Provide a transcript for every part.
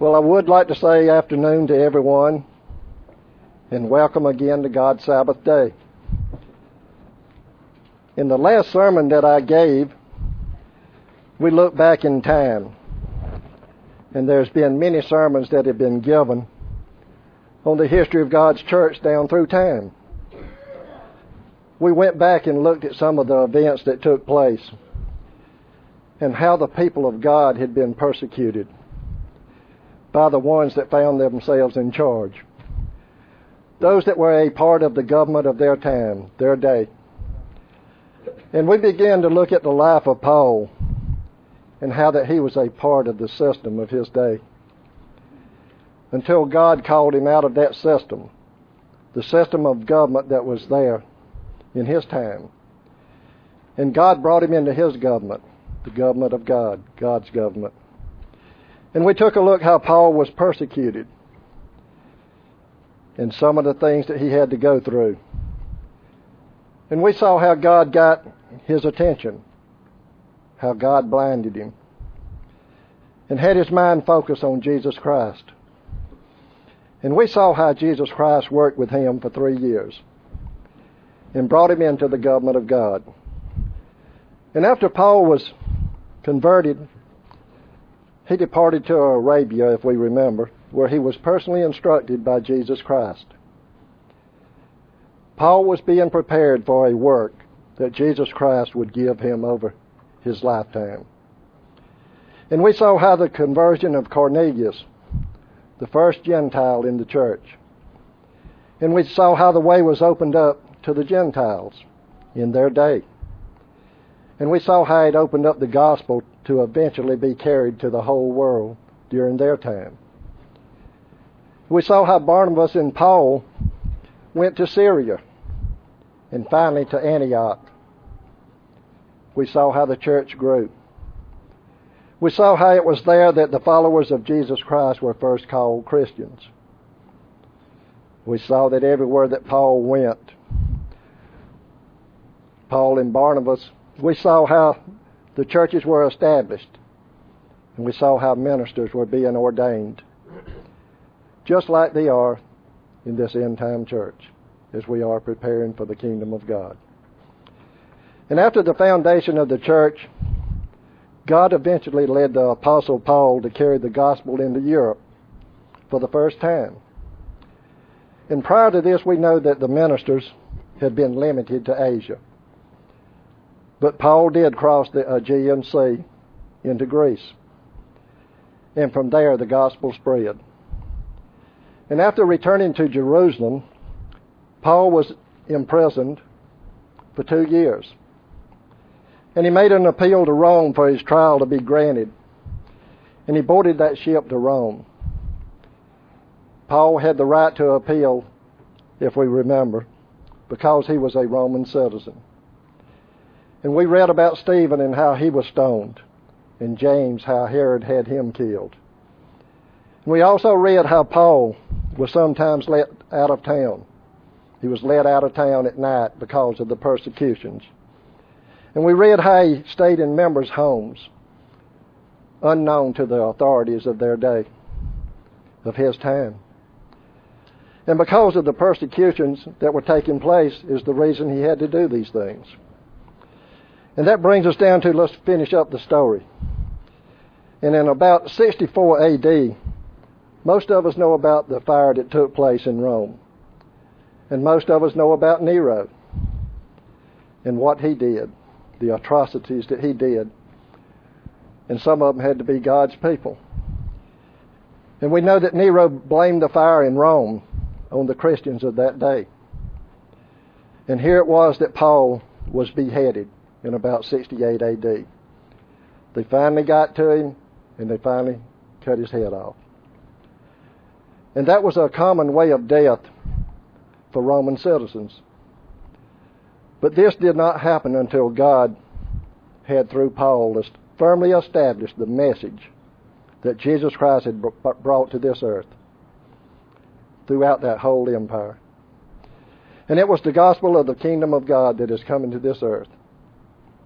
Well, I would like to say afternoon to everyone and welcome again to God's Sabbath Day. In the last sermon that I gave, we looked back in time, and there's been many sermons that have been given on the history of God's church down through time. We went back and looked at some of the events that took place and how the people of God had been persecuted by the ones that found themselves in charge. Those that were a part of the government of their time, their day. And we began to look at the life of Paul and how that he was a part of the system of his day. Until God called him out of that system, the system of government that was there in his time. And God brought him into his government, the government of God, God's government. And we took a look how Paul was persecuted and some of the things that he had to go through. And we saw how God got his attention, how God blinded him, and had his mind focused on Jesus Christ. And we saw how Jesus Christ worked with him for 3 years and brought him into the government of God. And after Paul was converted, he departed to Arabia, if we remember, where he was personally instructed by Jesus Christ. Paul was being prepared for a work that Jesus Christ would give him over his lifetime. And we saw how the conversion of Cornelius, the first Gentile in the church, and we saw how the way was opened up to the Gentiles in their day. And we saw how it opened up the gospel to eventually be carried to the whole world during their time. We saw how Barnabas and Paul went to Syria and finally to Antioch. We saw how the church grew. We saw how it was there that the followers of Jesus Christ were first called Christians. We saw that everywhere that Paul went, Paul and Barnabas, we saw how the churches were established, and we saw how ministers were being ordained, just like they are in this end-time church, as we are preparing for the kingdom of God. And after the foundation of the church, God eventually led the Apostle Paul to carry the gospel into Europe for the first time. And prior to this, we know that the ministers had been limited to Asia. But Paul did cross the Aegean Sea into Greece. And from there, the gospel spread. And after returning to Jerusalem, Paul was imprisoned for 2 years. And he made an appeal to Rome for his trial to be granted. And he boarded that ship to Rome. Paul had the right to appeal, if we remember, because he was a Roman citizen. And we read about Stephen and how he was stoned, and James, how Herod had him killed. And we also read how Paul was sometimes let out of town. He was let out of town at night because of the persecutions. And we read how he stayed in members' homes, unknown to the authorities of their day, of his time. And because of the persecutions that were taking place is the reason he had to do these things. And that brings us down to, let's finish up the story. And in about 64 AD, most of us know about the fire that took place in Rome. And most of us know about Nero and what he did, the atrocities that he did. And some of them had to be God's people. And we know that Nero blamed the fire in Rome on the Christians of that day. And here it was that Paul was beheaded in about 68 AD. They finally got to him, and they finally cut his head off. And that was a common way of death for Roman citizens. But this did not happen until God had, through Paul, firmly established the message that Jesus Christ had brought to this earth throughout that whole empire. And it was the gospel of the kingdom of God that has come into this earth.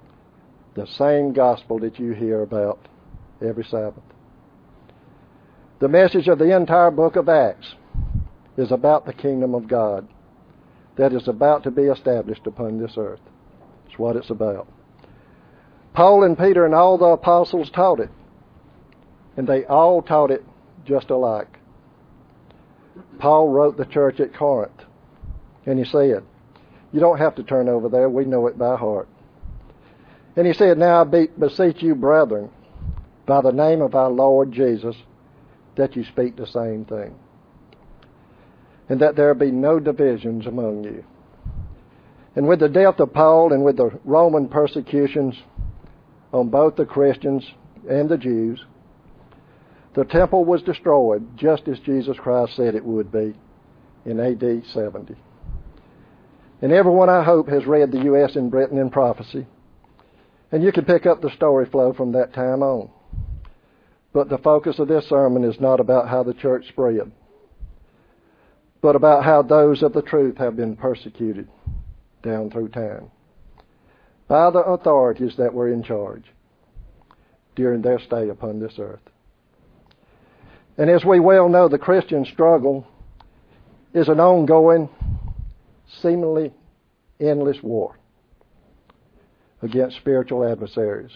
The same gospel that you hear about every Sabbath. The message of the entire book of Acts is about the kingdom of God that is about to be established upon this earth. That's what it's about. Paul and Peter and all the apostles taught it, and they all taught it just alike. Paul wrote the church at Corinth, and he said, you don't have to turn over there, we know it by heart. And he said, now I beseech you, brethren, by the name of our Lord Jesus, that you speak the same thing, and that there be no divisions among you. And with the death of Paul and with the Roman persecutions on both the Christians and the Jews, the temple was destroyed just as Jesus Christ said it would be in AD 70. And everyone, I hope, has read the U.S. and Britain in prophecy, and you can pick up the story flow from that time on. But the focus of this sermon is not about how the church spread, but about how those of the truth have been persecuted down through time by the authorities that were in charge during their stay upon this earth. And as we well know, the Christian struggle is an ongoing, seemingly endless war against spiritual adversaries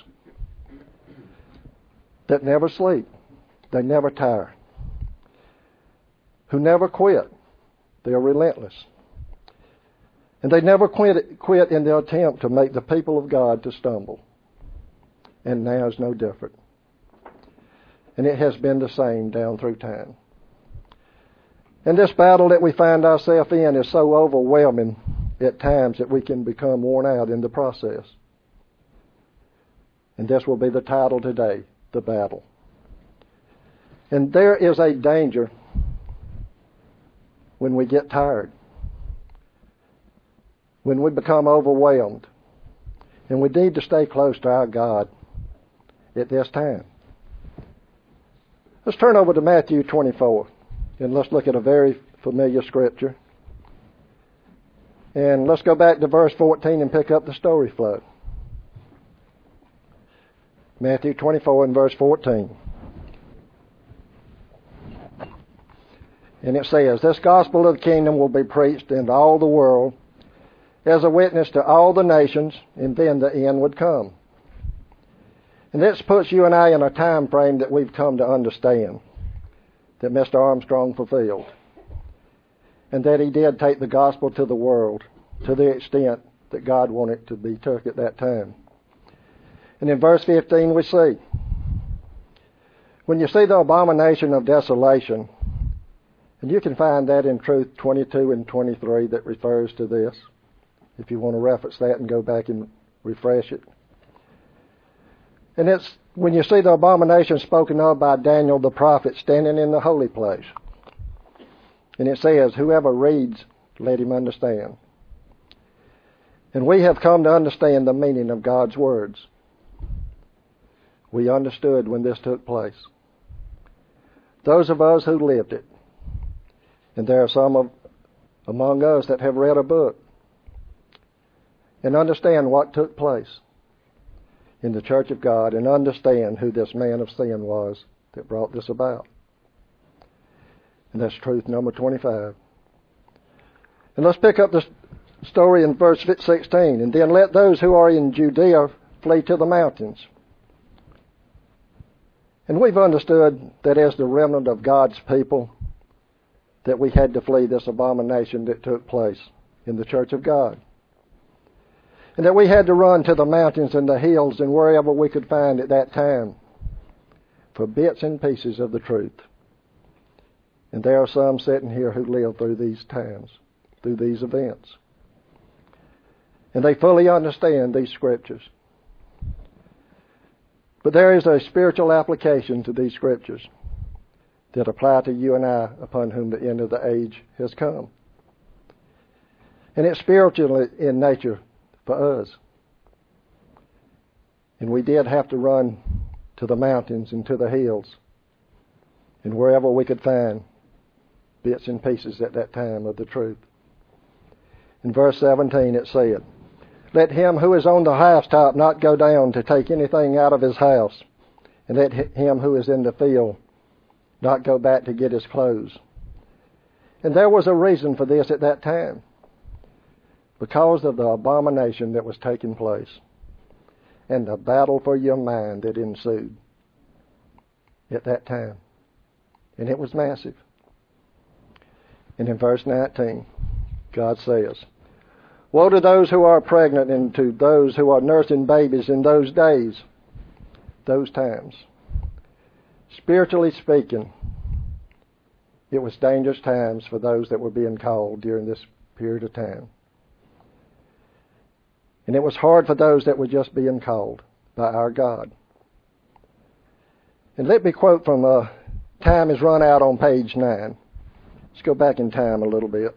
that never sleep, they never tire, who never quit. They are relentless. And they never quit in the attempt to make the people of God to stumble. And now is no different. And it has been the same down through time. And this battle that we find ourselves in is so overwhelming at times that we can become worn out in the process. And this will be the title today, the battle. And there is a danger when we get tired, when we become overwhelmed, and we need to stay close to our God at this time. Let's turn over to Matthew 24, and let's look at a very familiar scripture. And let's go back to verse 14 and pick up the story flow. Matthew 24 and verse 14. And it says, this gospel of the kingdom will be preached into all the world as a witness to all the nations, and then the end would come. And this puts you and I in a time frame that we've come to understand, that Mr. Armstrong fulfilled, and that he did take the gospel to the world to the extent that God wanted it to be took at that time. And in verse 15 we see, when you see the abomination of desolation, and you can find that in Truth 22 and 23 that refers to this, if you want to reference that and go back and refresh it. And it's when you see the abomination spoken of by Daniel the prophet standing in the holy place. And it says, whoever reads, let him understand. And we have come to understand the meaning of God's words. We understood when this took place. Those of us who lived it. And there are some among us that have read a book and understand what took place in the church of God and understand who this man of sin was that brought this about. And that's truth number 25. And let's pick up the story in verse 16. And then let those who are in Judea flee to the mountains. And we've understood that as the remnant of God's people, that we had to flee this abomination that took place in the church of God. And that we had to run to the mountains and the hills and wherever we could find at that time for bits and pieces of the truth. And there are some sitting here who live through these times, through these events. And they fully understand these scriptures. But there is a spiritual application to these scriptures that apply to you and I, upon whom the end of the age has come. And it's spiritual in nature for us. And we did have to run to the mountains and to the hills and wherever we could find bits and pieces at that time of the truth. In verse 17 it said, let him who is on the housetop not go down to take anything out of his house, and let him who is in the field not go back to get his clothes. And there was a reason for this at that time, because of the abomination that was taking place and the battle for your mind that ensued at that time. And it was massive. And in verse 19, God says, "Woe to those who are pregnant and to those who are nursing babies in those days," those times. Spiritually speaking, it was dangerous times for those that were being called during this period of time. And it was hard for those that were just being called by our God. And let me quote from Time is Run Out on page 9. Let's go back in time a little bit.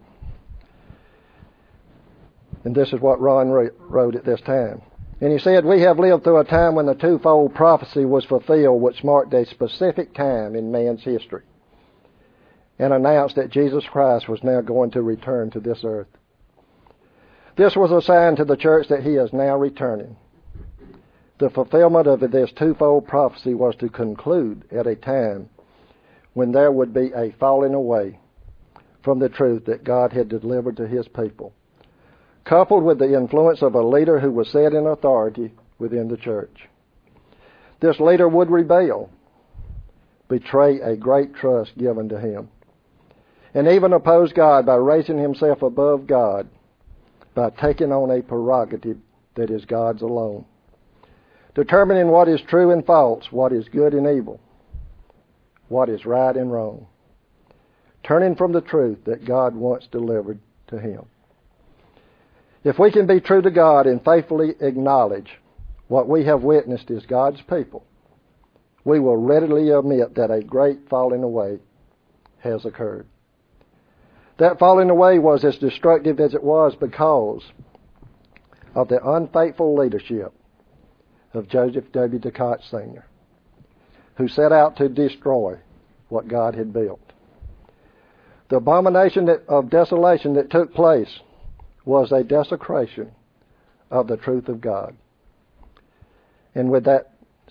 And this is what Ron wrote at this time. And he said, "We have lived through a time when the twofold prophecy was fulfilled, which marked a specific time in man's history, and announced that Jesus Christ was now going to return to this earth. This was a sign to the church that he is now returning. The fulfillment of this twofold prophecy was to conclude at a time when there would be a falling away from the truth that God had delivered to his people, coupled with the influence of a leader who was set in authority within the church. This leader would rebel, betray a great trust given to him, and even oppose God by raising himself above God, by taking on a prerogative that is God's alone, determining what is true and false, what is good and evil, what is right and wrong, turning from the truth that God once delivered to him. If we can be true to God and faithfully acknowledge what we have witnessed as God's people, we will readily admit that a great falling away has occurred. That falling away was as destructive as it was because of the unfaithful leadership of Joseph W. DeCott Sr., who set out to destroy what God had built. The abomination of desolation that took place was a desecration of the truth of God. And with that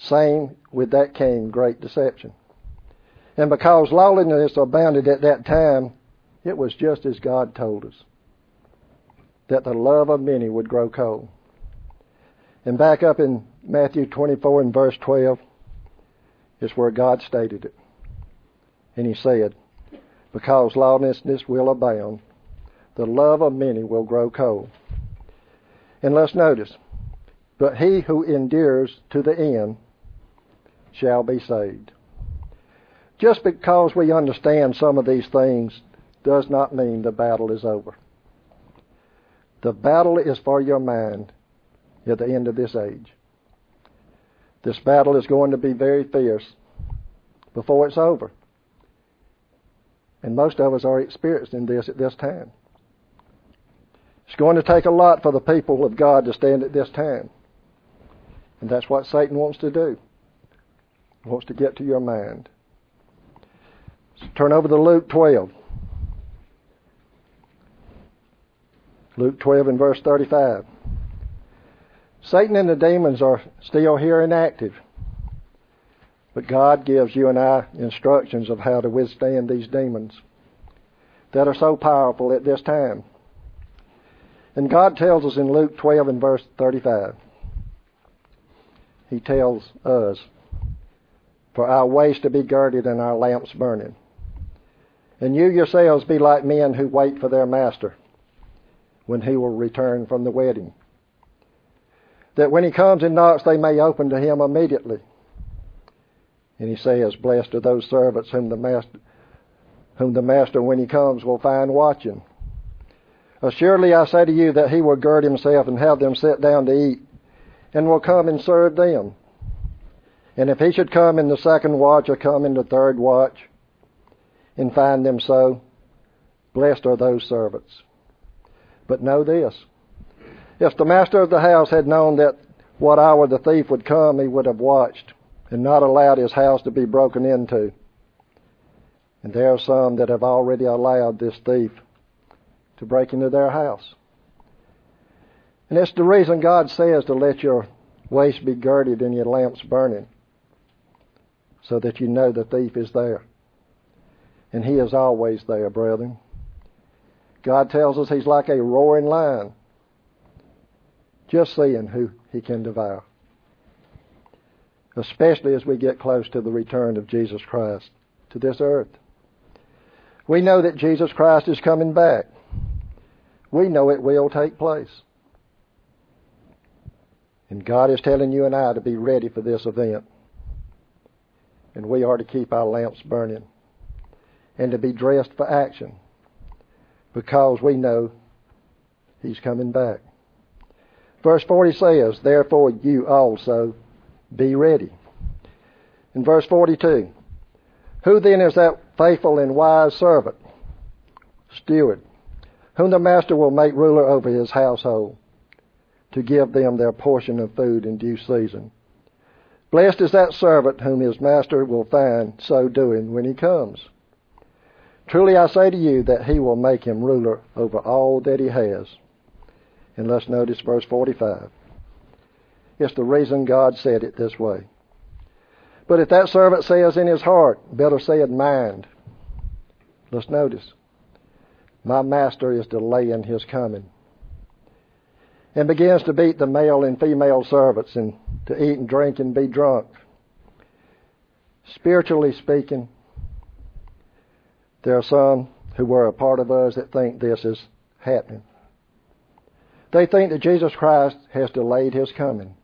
came great deception. And because lawlessness abounded at that time, it was just as God told us, that the love of many would grow cold. And back up in Matthew 24 and verse 12 is where God stated it. And he said, "Because lawlessness will abound, the love of many will grow cold." And let's notice, "But he who endures to the end shall be saved." Just because we understand some of these things does not mean the battle is over. The battle is for your mind at the end of this age. This battle is going to be very fierce before it's over. And most of us are experiencing this at this time. It's going to take a lot for the people of God to stand at this time. And that's what Satan wants to do. He wants to get to your mind. So turn over to Luke 12. Luke 12 and verse 35. Satan and the demons are still here and active. But God gives you and I instructions of how to withstand these demons that are so powerful at this time. And God tells us in Luke 12 and verse 35, he tells us, "For our waist to be girded and our lamps burning. And you yourselves be like men who wait for their master when he will return from the wedding, that when he comes and knocks, they may open to him immediately." And he says, "Blessed are those servants whom the master, when he comes, will find watching. Assuredly, I say to you that he will gird himself and have them sit down to eat, and will come and serve them. And if he should come in the second watch or come in the third watch, and find them so, blessed are those servants. But know this, if the master of the house had known that what hour the thief would come, he would have watched and not allowed his house to be broken into. And there are some that have already allowed this thief to break into their house." And it's the reason God says to let your waist be girded and your lamps burning, so that you know the thief is there. And He is always there, brethren. God tells us He's like a roaring lion, just seeing who He can devour. Especially as we get close to the return of Jesus Christ to this earth. We know that Jesus Christ is coming back. We know it will take place. And God is telling you and I to be ready for this event. And we are to keep our lamps burning and to be dressed for action because we know He's coming back. Verse 40 says, therefore you also be ready. In verse 42, who then is that faithful and wise servant, steward, whom the master will make ruler over his household, to give them their portion of food in due season? Blessed is that servant whom his master will find so doing when he comes. Truly I say to you that he will make him ruler over all that he has. And let's notice verse 45. It's the reason God said it this way. But if that servant says in his heart, better said mind. Let's notice. My master is delaying his coming. And begins to beat the male and female servants and to eat and drink and be drunk. Spiritually speaking, there are some who were a part of us that think this is happening. They think that Jesus Christ has delayed His coming.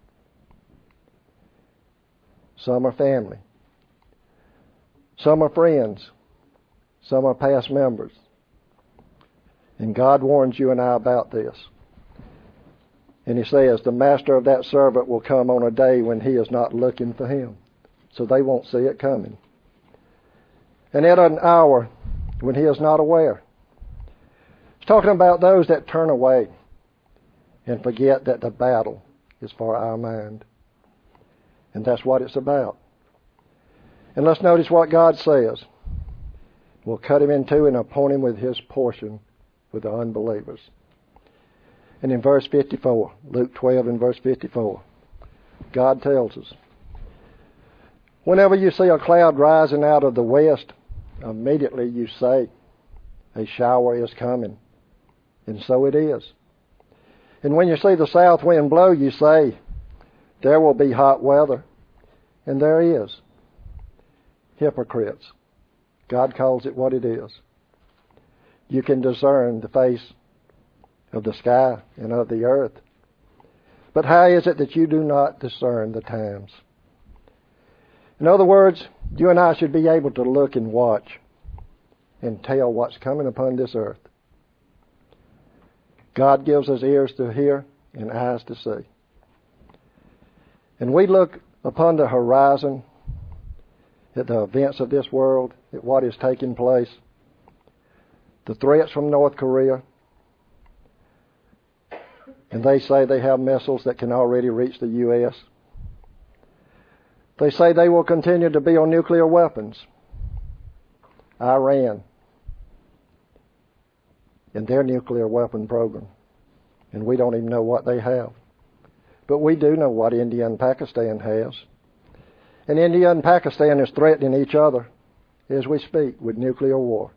Some are family. Some are friends. Some are past members. And God warns you and I about this. And He says the master of that servant will come on a day when he is not looking for him. So they won't see it coming. And at an hour when he is not aware. It's talking about those that turn away and forget that the battle is for our mind. And that's what it's about. And let's notice what God says. We'll cut him in two and appoint him with his portion with the unbelievers. And in verse 54, Luke 12 and verse 54, God tells us, whenever you see a cloud rising out of the west, immediately you say, a shower is coming. And so it is. And when you see the south wind blow, you say, there will be hot weather. And there is. Hypocrites. God calls it what it is. You can discern the face of the sky and of the earth. But how is it that you do not discern the times? In other words, you and I should be able to look and watch and tell what's coming upon this earth. God gives us ears to hear and eyes to see. And we look upon the horizon at the events of this world, at what is taking place, the threats from North Korea, and they say they have missiles that can already reach the U.S. They say they will continue to build nuclear weapons. Iran and their nuclear weapon program. And we don't even know what they have. But we do know what India and Pakistan has. And India and Pakistan is threatening each other as we speak with nuclear war.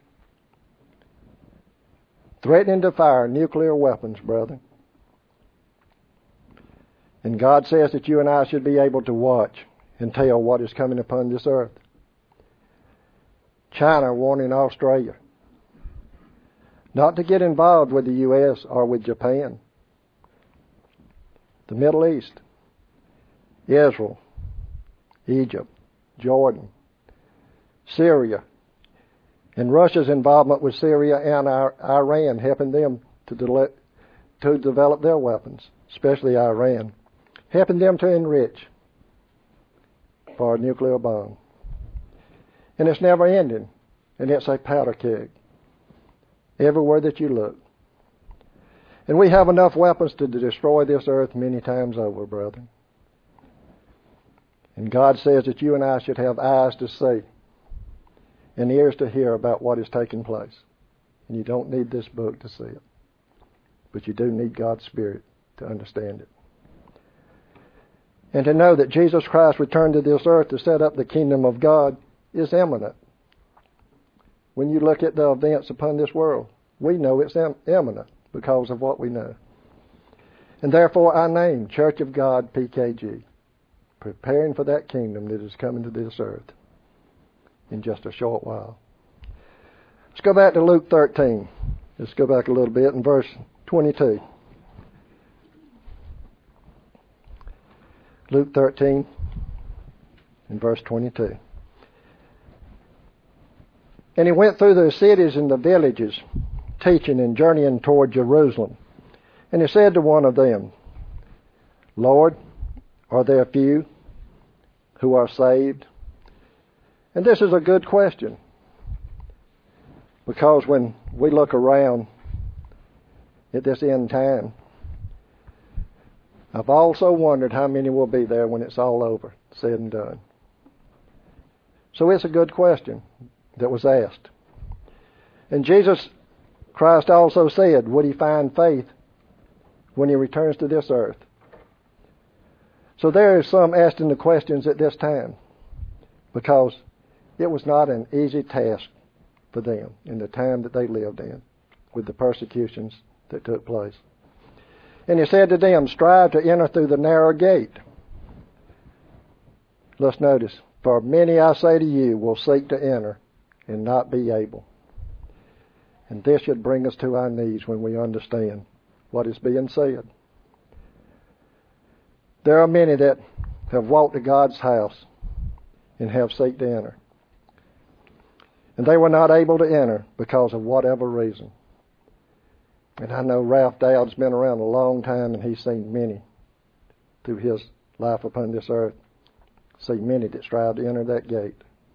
Threatening to fire nuclear weapons, brethren. And God says that you and I should be able to watch and tell what is coming upon this earth. China warning Australia not to get involved with the U.S. or with Japan. The Middle East, Israel, Egypt, Jordan, Syria, and Russia's involvement with Syria and Iran, helping them to develop their weapons, especially Iran, helping them to enrich for a nuclear bomb. And it's never ending, and it's a powder keg everywhere that you look. And we have enough weapons to destroy this earth many times over, brethren. And God says that you and I should have eyes to see and ears to hear about what is taking place. And you don't need this book to see it. But you do need God's Spirit to understand it. And to know that Jesus Christ returned to this earth to set up the kingdom of God is imminent. when you look at the events upon this world. We know it's imminent because of what we know. And therefore our name, Church of God, PKG, preparing for that kingdom that is coming to this earth in just a short while. Let's go back to Luke 13. Let's go back a little bit in verse 22. Luke 13 in verse 22. And he went through the cities and the villages, teaching and journeying toward Jerusalem. And he said to one of them, Lord, are there few who are saved? And this is a good question, because when we look around at this end time, I've also wondered how many will be there when it's all over, said and done. So it's a good question that was asked. And Jesus Christ also said, would he find faith when he returns to this earth? So there is some asking the questions at this time, because it was not an easy task for them in the time that they lived in with the persecutions that took place. And he said to them, strive to enter through the narrow gate. Let's notice, for many, I say to you, will seek to enter and not be able. And this should bring us to our knees when we understand what is being said. There are many that have walked to God's house and have sought to enter. And they were not able to enter because of whatever reason. And I know Ralph Dowd's been around a long time, and he's seen many through his life upon this earth. Seen many that strive to enter that gate.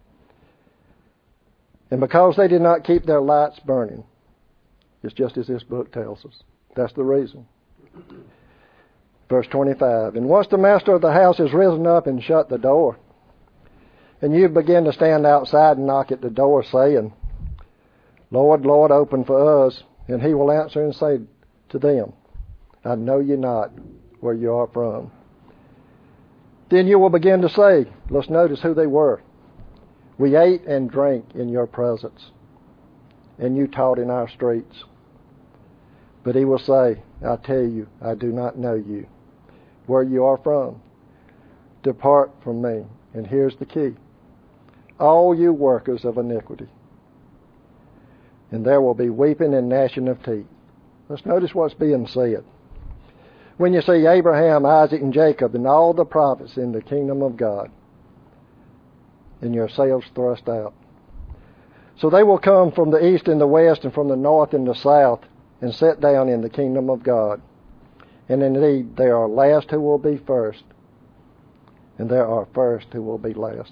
And because they did not keep their lights burning, it's just as this book tells us. That's the reason. Verse 25, and once the master of the house has risen up and shut the door, and you begin to stand outside and knock at the door, saying, Lord, Lord, open for us. And he will answer and say to them, I know you not where you are from. Then you will begin to say, let's notice who they were. We ate and drank in your presence, and you taught in our streets. But he will say, I tell you, I do not know you. Where you are from, depart from me. And here's the key. All you workers of iniquity. And there will be weeping and gnashing of teeth. Let's notice what's being said. When you see Abraham, Isaac, and Jacob, and all the prophets in the kingdom of God, and yourselves thrust out. So they will come from the east and the west, and from the north and the south, and sit down in the kingdom of God. And indeed, there are last who will be first, and there are first who will be last.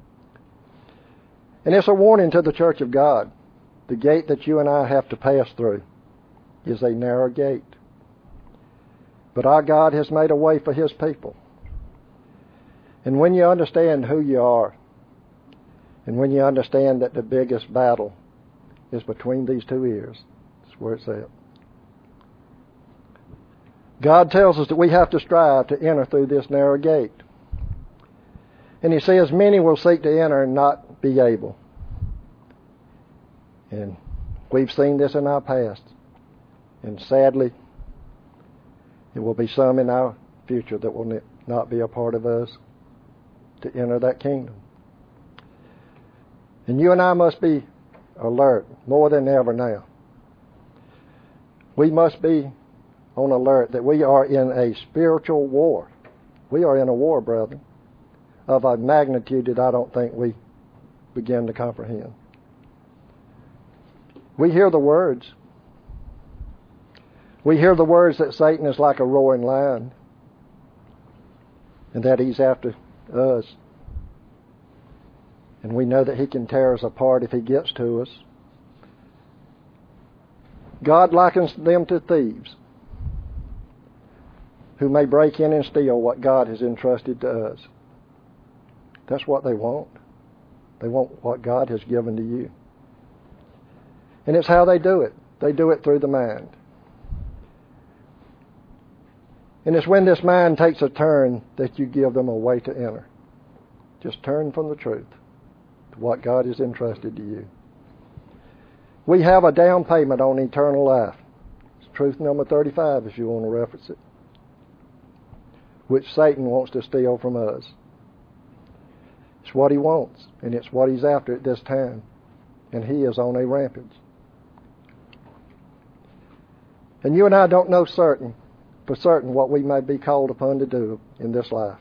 And it's a warning to the church of God. The gate that you and I have to pass through is a narrow gate. But our God has made a way for his people. And when you understand who you are, and when you understand that the biggest battle is between these two ears, that's where it's at. God tells us that we have to strive to enter through this narrow gate. And he says many will seek to enter and not be able. And we've seen this in our past. And sadly, there will be some in our future that will not be a part of us to enter that kingdom. And you and I must be alert more than ever now. We must be on alert that we are in a spiritual war. We are in a war, brethren, of a magnitude that I don't think we begin to comprehend. We hear the words. We hear the words that Satan is like a roaring lion and that he's after us. And we know that he can tear us apart if he gets to us. God likens them to thieves who may break in and steal what God has entrusted to us. That's what they want. They want what God has given to you. And it's how they do it. They do it through the mind. And it's when this mind takes a turn that you give them a way to enter. Just turn from the truth to what God has entrusted to you. We have a down payment on eternal life. It's truth number 35 if you want to reference it, which Satan wants to steal from us. It's what he wants, and it's what he's after at this time. And he is on a rampage. And you and I don't know for certain what we may be called upon to do in this life.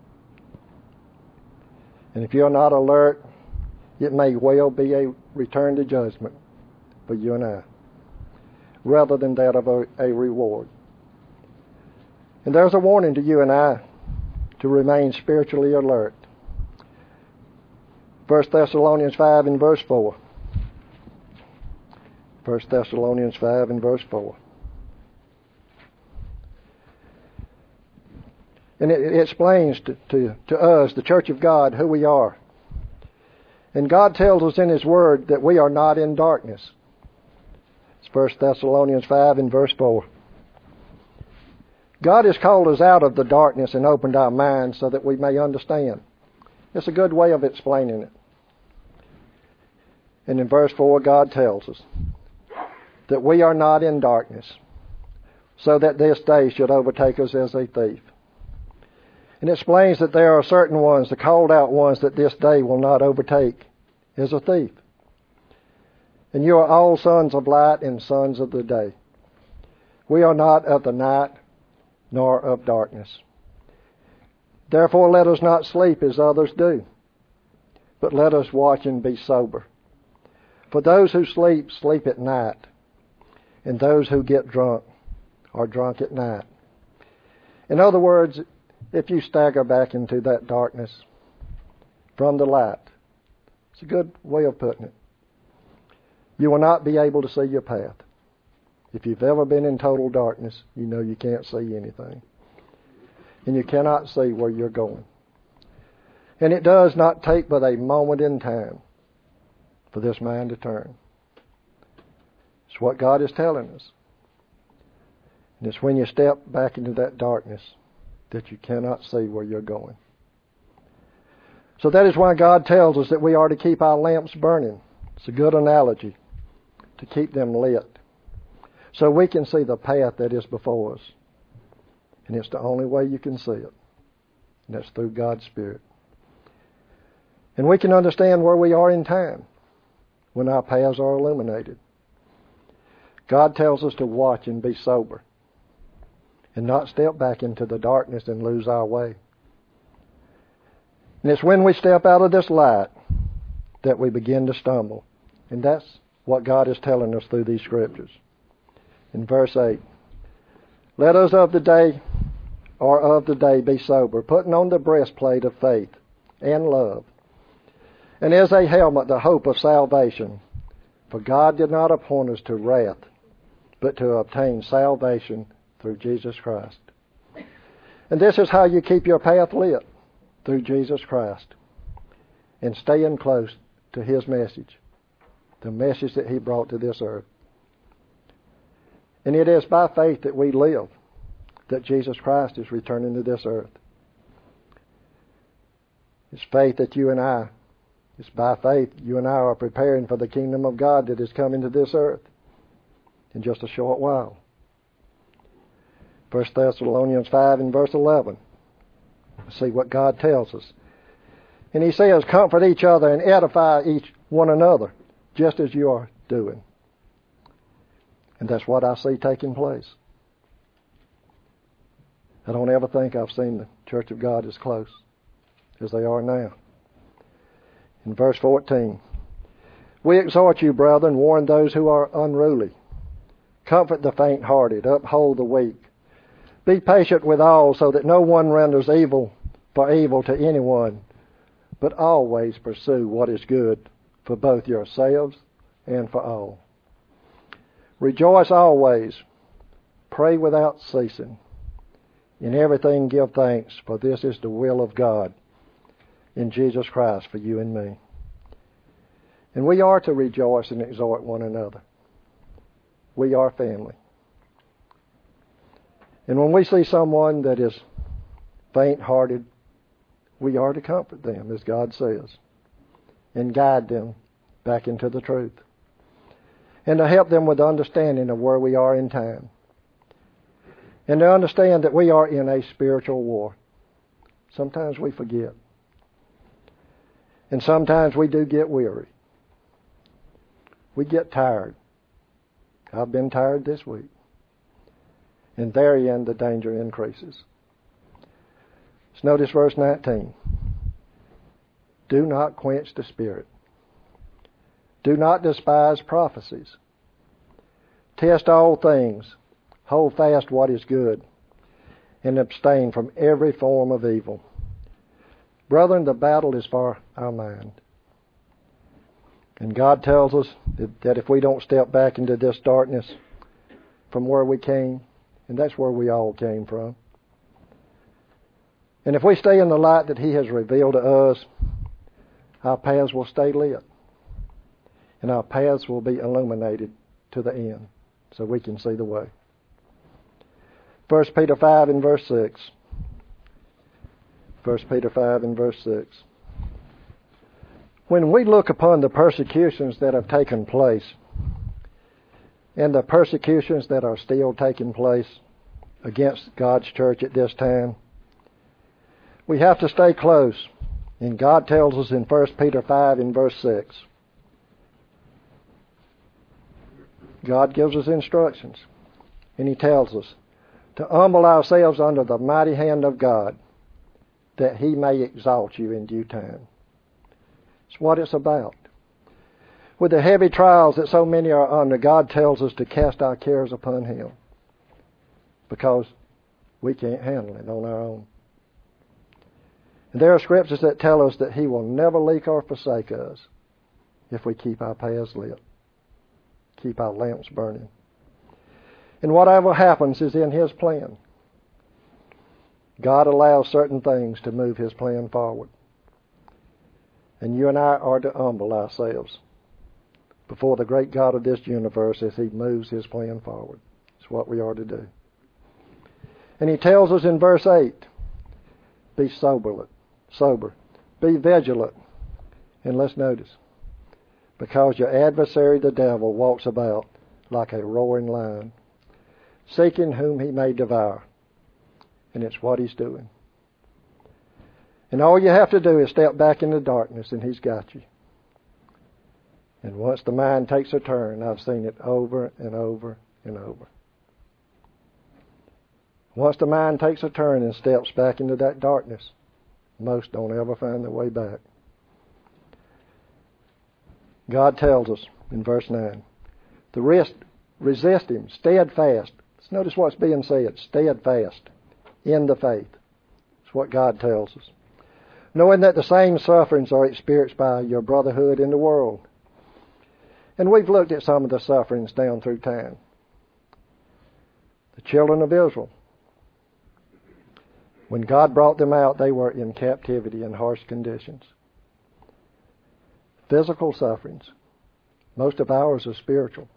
And if you're not alert, it may well be a return to judgment for you and I, rather than that of a reward. And there's a warning to you and I to remain spiritually alert. 1 Thessalonians 5 and verse 4. 1 Thessalonians 5 and verse 4. And it explains to us, the church of God, who we are. And God tells us in His Word that we are not in darkness. It's 1 Thessalonians 5 and verse 4. God has called us out of the darkness and opened our minds so that we may understand. It's a good way of explaining it. And in verse 4, God tells us that we are not in darkness, so that this day should overtake us as a thief. And it explains that there are certain ones, the called out ones, that this day will not overtake as a thief. And you are all sons of light and sons of the day. We are not of the night nor of darkness. Therefore let us not sleep as others do, but let us watch and be sober. For those who sleep, sleep at night, and those who get drunk are drunk at night. In other words, if you stagger back into that darkness from the light, it's a good way of putting it, you will not be able to see your path. If you've ever been in total darkness, you know you can't see anything. And you cannot see where you're going. And it does not take but a moment in time for this mind to turn. It's what God is telling us. And it's when you step back into that darkness that you cannot see where you're going. So that is why God tells us that we are to keep our lamps burning. It's a good analogy, to keep them lit, so we can see the path that is before us. And it's the only way you can see it. And that's through God's Spirit. And we can understand where we are in time when our paths are illuminated. God tells us to watch and be sober and not step back into the darkness and lose our way. And it's when we step out of this light that we begin to stumble. And that's what God is telling us through these scriptures. In verse 8, let us of the day be sober, putting on the breastplate of faith and love, and as a helmet the hope of salvation. For God did not appoint us to wrath, but to obtain salvation through Jesus Christ. And this is how you keep your path lit, through Jesus Christ, and staying close to His message, the message that He brought to this earth. And it is by faith that we live, that Jesus Christ is returning to this earth. It's faith that it's by faith you and I are preparing for the kingdom of God that is coming to this earth in just a short while. 1 Thessalonians 5 and verse 11. See what God tells us. And He says, comfort each other and edify each one another, just as you are doing. And that's what I see taking place. I don't ever think I've seen the Church of God as close as they are now. In verse 14, we exhort you, brethren, warn those who are unruly. Comfort the faint-hearted, uphold the weak. Be patient with all, so that no one renders evil for evil to anyone, but always pursue what is good for both yourselves and for all. Rejoice always. Pray without ceasing. In everything give thanks, for this is the will of God in Jesus Christ for you and me. And we are to rejoice and exhort one another. We are family. And when we see someone that is faint-hearted, we are to comfort them, as God says, and guide them back into the truth. and to help them with the understanding of where we are in time, and to understand that we are in a spiritual war. Sometimes we forget, and sometimes we do get weary. We get tired. I've been tired this week. And therein the danger increases. Let's notice verse 19. Do not quench the spirit. Do not despise prophecies. Test all things. Hold fast what is good. And abstain from every form of evil. Brethren, the battle is for our mind. And God tells us that if we don't step back into this darkness from where we came, and that's where we all came from, and if we stay in the light that He has revealed to us, our paths will stay lit. And our paths will be illuminated to the end, so we can see the way. 1 Peter 5 and verse 6. 1 Peter 5 and verse 6. When we look upon the persecutions that have taken place, and the persecutions that are still taking place against God's church at this time, we have to stay close. And God tells us in 1 Peter 5 and verse 6. God gives us instructions, and He tells us to humble ourselves under the mighty hand of God, that He may exalt you in due time. It's what it's about. With the heavy trials that so many are under, God tells us to cast our cares upon Him, because we can't handle it on our own. And there are scriptures that tell us that He will never leave or forsake us if we keep our paths lit, keep our lamps burning. And whatever happens is in His plan. God allows certain things to move His plan forward. And you and I are to humble ourselves before the great God of this universe as He moves His plan forward. It's what we are to do. And He tells us in verse 8, be sober, be vigilant. And let's notice, because your adversary the devil walks about like a roaring lion, seeking whom he may devour. And it's what he's doing. And all you have to do is step back in the darkness and He's got you. And once the mind takes a turn, I've seen it over and over and over. Once the mind takes a turn and steps back into that darkness, most don't ever find their way back. God tells us in verse 9, resist him, steadfast. Let's notice what's being said, steadfast in the faith. That's what God tells us. Knowing that the same sufferings are experienced by your brotherhood in the world. And we've looked at some of the sufferings down through time. The children of Israel, when God brought them out, they were in captivity in harsh conditions. Physical sufferings. Most of ours are spiritual.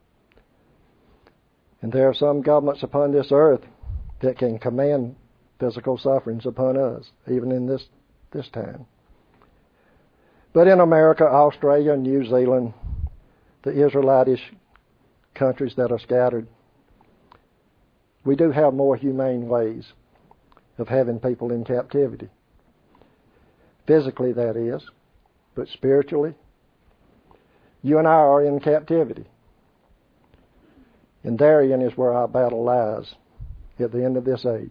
And there are some governments upon this earth that can command physical sufferings upon us, even in this time. But in America, Australia, New Zealand, the Israelitish countries that are scattered, we do have more humane ways of having people in captivity. Physically, that is. But spiritually, you and I are in captivity. And therein is where our battle lies at the end of this age.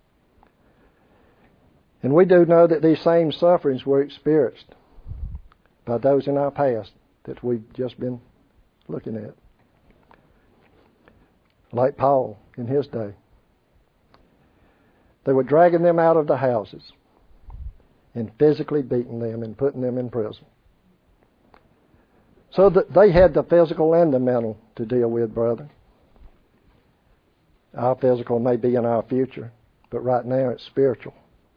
And we do know that these same sufferings were experienced by those in our past that we've just been looking at. Like Paul in his day. They were dragging them out of the houses and physically beating them and putting them in prison. So that they had the physical and the mental to deal with, brother. Our physical may be in our future, but right now it's spiritual.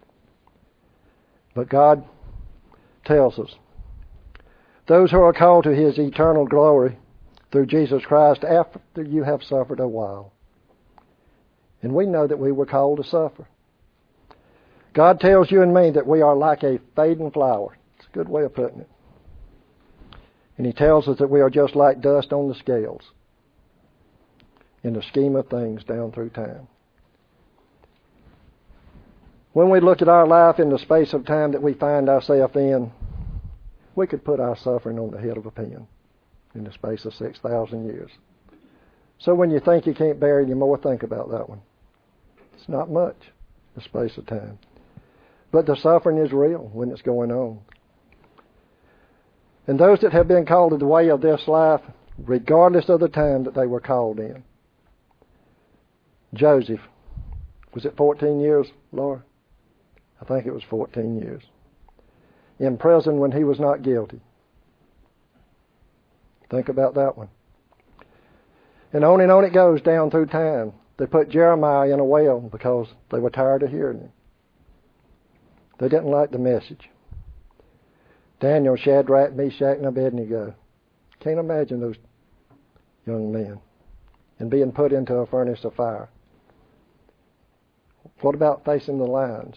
But God tells us, those who are called to His eternal glory through Jesus Christ after you have suffered a while. And we know that we were called to suffer. God tells you and me that we are like a fading flower. It's a good way of putting it. And he tells us that we are just like dust on the scales in the scheme of things down through time. When we look at our life in the space of time that we find ourselves in, we could put our suffering on the head of a pin in the space of 6,000 years. So when you think you can't bear anymore, think about that one. It's not much, the space of time. But the suffering is real when it's going on. And those that have been called to the way of this life, regardless of the time that they were called in. Joseph, was it 14 years, Laura? I think it was 14 years. In prison when he was not guilty. Think about that one. And on it goes down through time. They put Jeremiah in a well because they were tired of hearing him. They didn't like the message. Daniel, Shadrach, Meshach, and Abednego. Can't imagine those young men. And being put into a furnace of fire. What about facing the lions?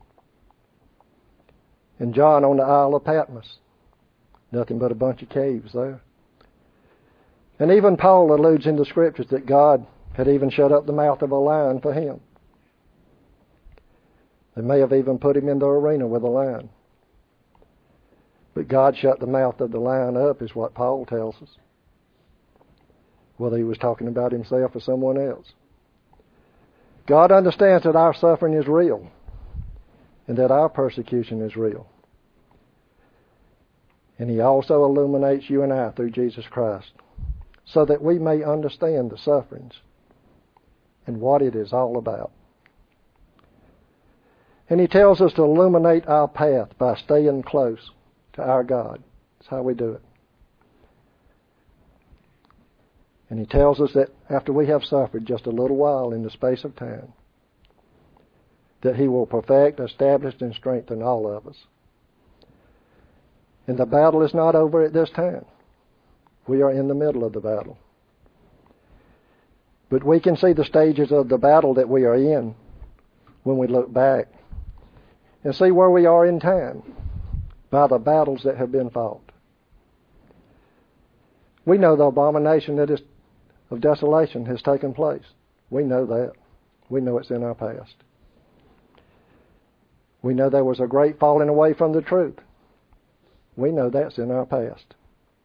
And John on the Isle of Patmos. Nothing but a bunch of caves there. And even Paul alludes in the Scriptures that God had even shut up the mouth of a lion for him. They may have even put him in the arena with a lion. But God shut the mouth of the lion up is what Paul tells us. Whether he was talking about himself or someone else. God understands that our suffering is real and that our persecution is real. And he also illuminates you and I through Jesus Christ so that we may understand the sufferings and what it is all about. And he tells us to illuminate our path by staying close to our God. That's how we do it. And he tells us that after we have suffered just a little while in the space of time, that he will perfect, establish, and strengthen all of us. And the battle is not over at this time. We are in the middle of the battle. But we can see the stages of the battle that we are in when we look back and see where we are in time by the battles that have been fought. We know the abomination that is of desolation has taken place. We know that. We know it's in our past. We know there was a great falling away from the truth. We know that's in our past.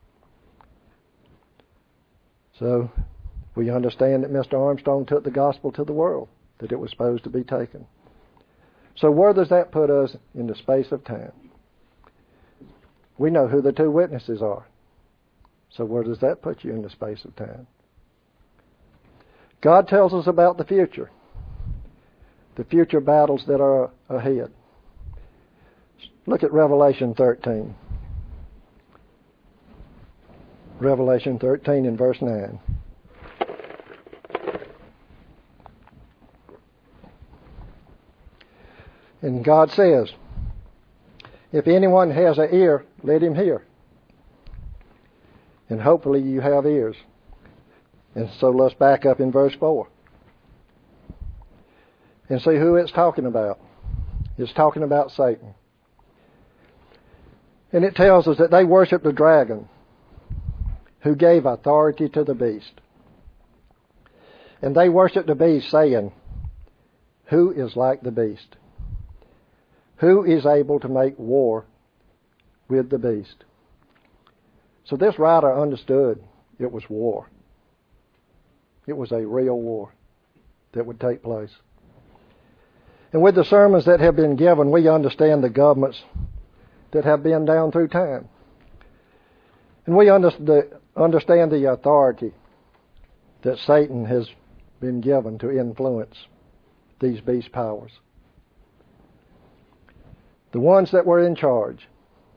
So we understand that Mr. Armstrong took the gospel to the world, that it was supposed to be taken. So where does that put us in the space of time? We know who the two witnesses are. So where does that put you in the space of time? God tells us about the future battles that are ahead. Look at Revelation 13. Revelation 13 in verse 9. And God says, if anyone has an ear, let him hear. And hopefully you have ears. And so let's back up in verse 4. And see who it's talking about. It's talking about Satan. And it tells us that they worshiped the dragon who gave authority to the beast. And they worshiped the beast saying, who is like the beast? Who is able to make war with the beast? So this writer understood it was war. It was a real war that would take place. And with the sermons that have been given, we understand the governments that have been down through time. And we understand the authority that Satan has been given to influence these beast powers. The ones that were in charge.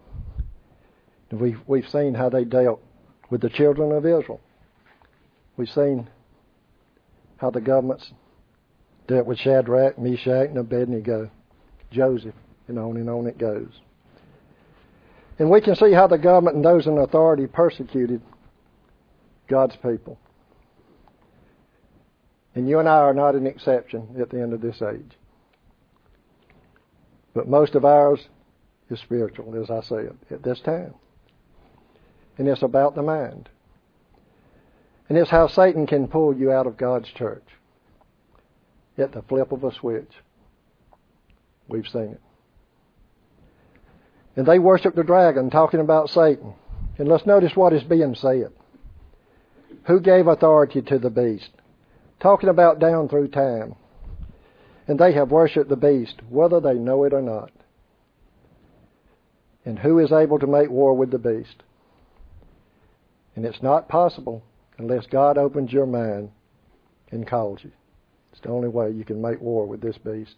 We've seen how they dealt with the children of Israel. We've seen how the governments dealt with Shadrach, Meshach, and Abednego, Joseph, and on it goes. And we can see how the government and those in authority persecuted God's people. And you and I are not an exception at the end of this age. But most of ours is spiritual, as I said, at this time. and it's about the mind. And it's how Satan can pull you out of God's church at the flip of a switch. We've seen it. And they worship the dragon, talking about Satan. And let's notice what is being said. Who gave authority to the beast? Talking about down through time. And they have worshipped the beast, whether they know it or not. And who is able to make war with the beast? And it's not possible unless God opens your mind and calls you. It's the only way you can make war with this beast.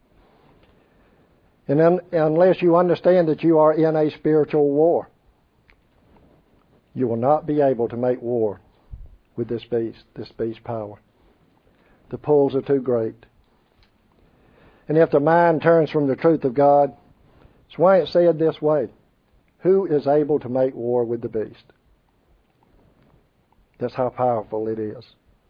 And unless you understand that you are in a spiritual war, you will not be able to make war with this beast's power. The pulls are too great. And if the mind turns from the truth of God, that's why it's said this way. Who is able to make war with the beast? That's how powerful it is.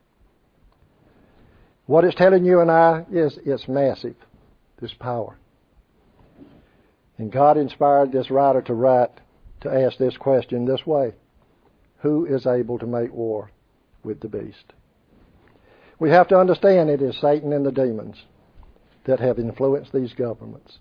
What it's telling you and I is it's massive, this power. And God inspired this writer to write, to ask this question this way. Who is able to make war with the beast? We have to understand it is Satan and the demons that have influenced these governments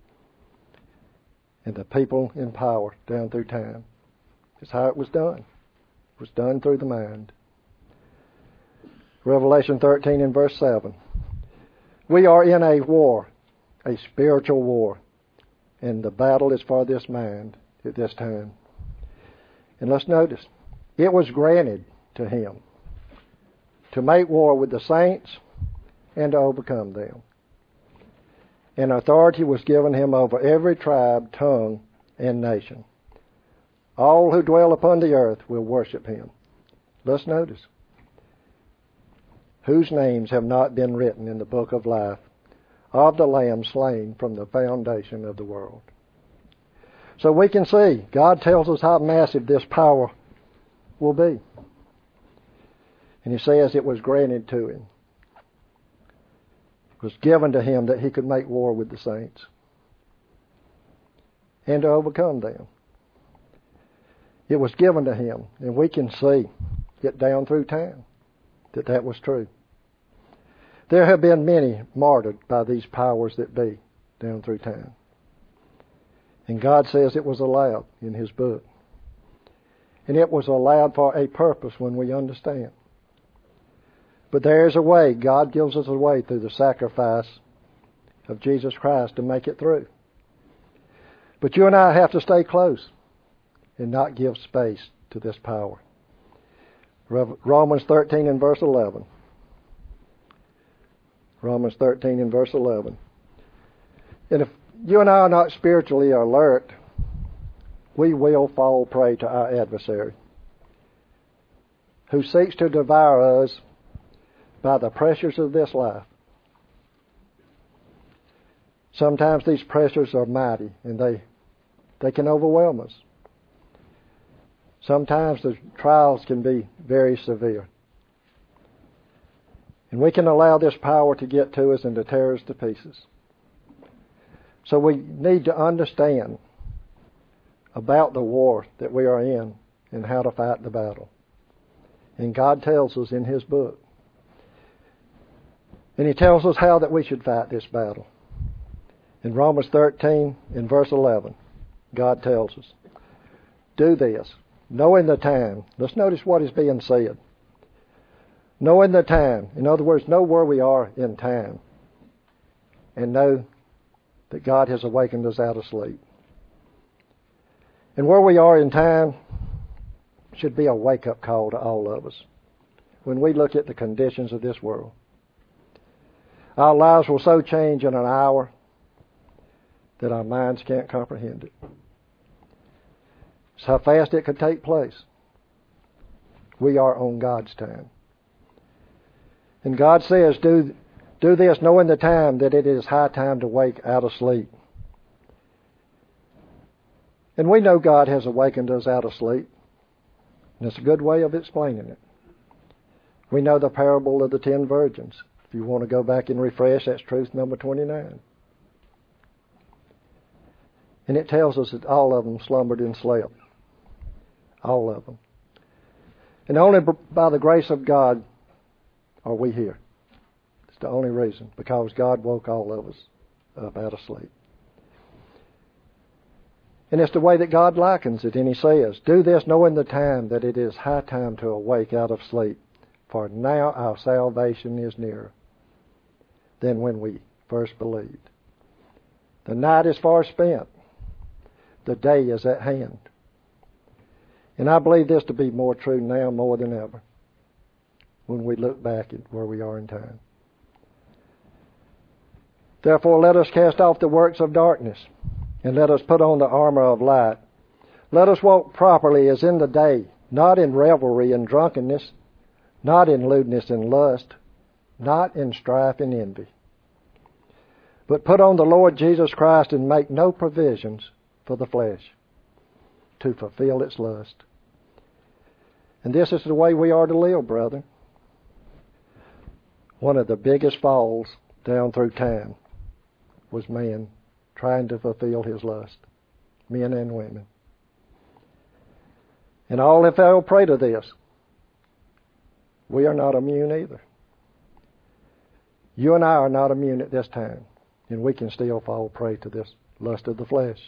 and the people in power down through time. It's how it was done. It was done through the mind. Revelation 13 and verse 7. We are in a war, a spiritual war, and the battle is for this mind at this time. And let's notice, it was granted to him to make war with the saints and to overcome them. And authority was given him over every tribe, tongue, and nation. All who dwell upon the earth will worship him. Let's notice, whose names have not been written in the book of life of the Lamb slain from the foundation of the world. So we can see, God tells us how massive this power will be. And he says it was granted to him. It was given to him that he could make war with the saints and to overcome them. It was given to him, and we can see it down through time that was true. There have been many martyred by these powers that be down through time. And God says it was allowed in his book. And it was allowed for a purpose when we understand. But there is a way. God gives us a way through the sacrifice of Jesus Christ to make it through. But you and I have to stay close and not give space to this power. Romans 13 and verse 11. Romans 13 and verse 11. And if you and I are not spiritually alert, we will fall prey to our adversary, who seeks to devour us by the pressures of this life. Sometimes these pressures are mighty, and they can overwhelm us. Sometimes the trials can be very severe. And we can allow this power to get to us and to tear us to pieces. So we need to understand about the war that we are in and how to fight the battle. And God tells us in his book. And he tells us how that we should fight this battle. In Romans 13, in verse 11, God tells us, do this, knowing the time. Let's notice what is being said. Knowing the time. In other words, know where we are in time. And know that God has awakened us out of sleep. And where we are in time should be a wake-up call to all of us when we look at the conditions of this world. Our lives will so change in an hour that our minds can't comprehend it. It's how fast it could take place. We are on God's time. And God says, do this knowing the time that it is high time to wake out of sleep. And we know God has awakened us out of sleep. And it's a good way of explaining it. We know the parable of the 10 virgins. If you want to go back and refresh, that's truth number 29. And it tells us that all of them slumbered and slept. all of them. And only by the grace of God are we here. It's the only reason, because God woke all of us up out of sleep. And it's the way that God likens it, and He says, "Do this knowing the time, that it is high time to awake out of sleep, for now our salvation is nearer than when we first believed." The night is far spent. The day is at hand. And I believe this to be more true now more than ever when we look back at where we are in time. Therefore, let us cast off the works of darkness, and let us put on the armor of light. Let us walk properly as in the day, not in revelry and drunkenness, not in lewdness and lust, not in strife and envy. But put on the Lord Jesus Christ, and make no provisions for the flesh to fulfill its lust. And this is the way we are to live, brethren. One of the biggest falls down through time was man trying to fulfill his lust, men and women. And all have fell prey to this. We are not immune either. You and I are not immune at this time, and we can still fall prey to this lust of the flesh.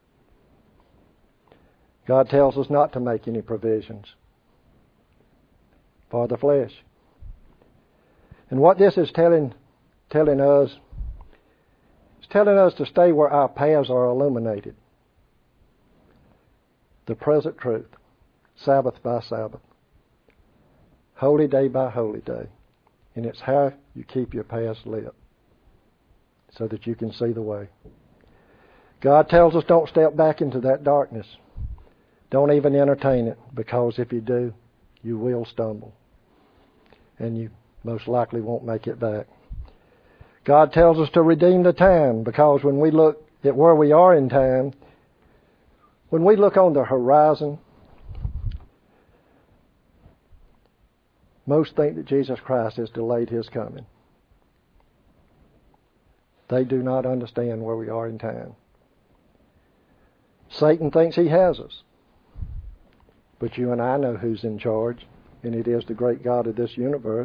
God tells us not to make any provisions for the flesh. And what this is telling us, it's telling us to stay where our paths are illuminated. The present truth, Sabbath by Sabbath, holy day by holy day. And it's how you keep your paths lit so that you can see the way. God tells us don't step back into that darkness. Don't even entertain it, because if you do, you will stumble. And you most likely won't make it back. God tells us to redeem the time, because when we look at where we are in time, when we look on the horizon, most think that Jesus Christ has delayed His coming. They do not understand where we are in time. Satan thinks he has us. But you and I know who's in charge, and it is the great God of this universe.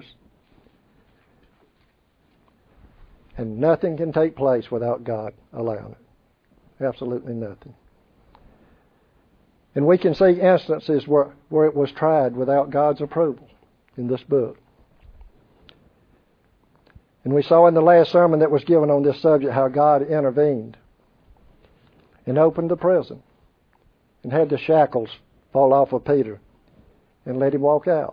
And nothing can take place without God allowing it. Absolutely nothing. And we can see instances where it was tried without God's approval in this book. And we saw in the last sermon that was given on this subject how God intervened and opened the prison and had the shackles fall off of Peter and let him walk out.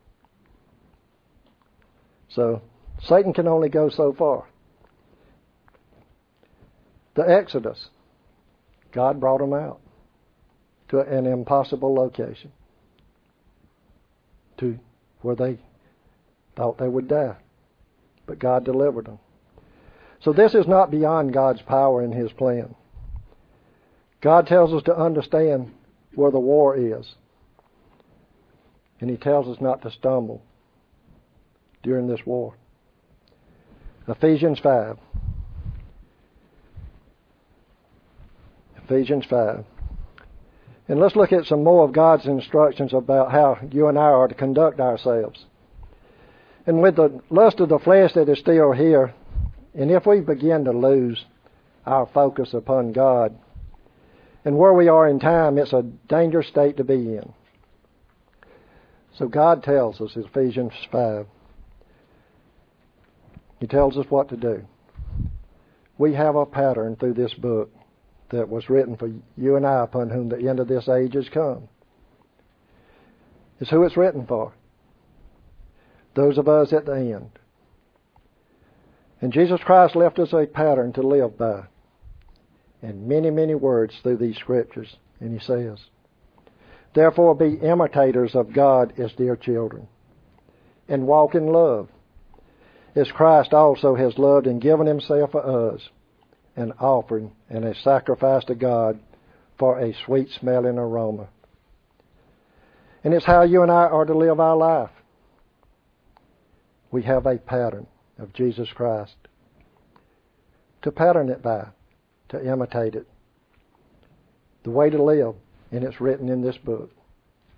So Satan can only go so far. The Exodus, God brought them out to an impossible location, to where they thought they would die. But God delivered them. So this is not beyond God's power and His plan. God tells us to understand where the war is. And He tells us not to stumble during this war. Ephesians 5. Ephesians 5. And let's look at some more of God's instructions about how you and I are to conduct ourselves. And with the lust of the flesh that is still here, and if we begin to lose our focus upon God, and where we are in time, it's a dangerous state to be in. So God tells us in Ephesians 5, He tells us what to do. We have a pattern through this book that was written for you and I, upon whom the end of this age has come. It's who it's written for. Those of us at the end. And Jesus Christ left us a pattern to live by. And many, many words through these scriptures. And He says, "Therefore be imitators of God as dear children, and walk in love, as Christ also has loved and given Himself for us, an offering and a sacrifice to God for a sweet-smelling aroma." And it's how you and I are to live our life. We have a pattern of Jesus Christ to pattern it by, to imitate it. The way to live, and it's written in this book.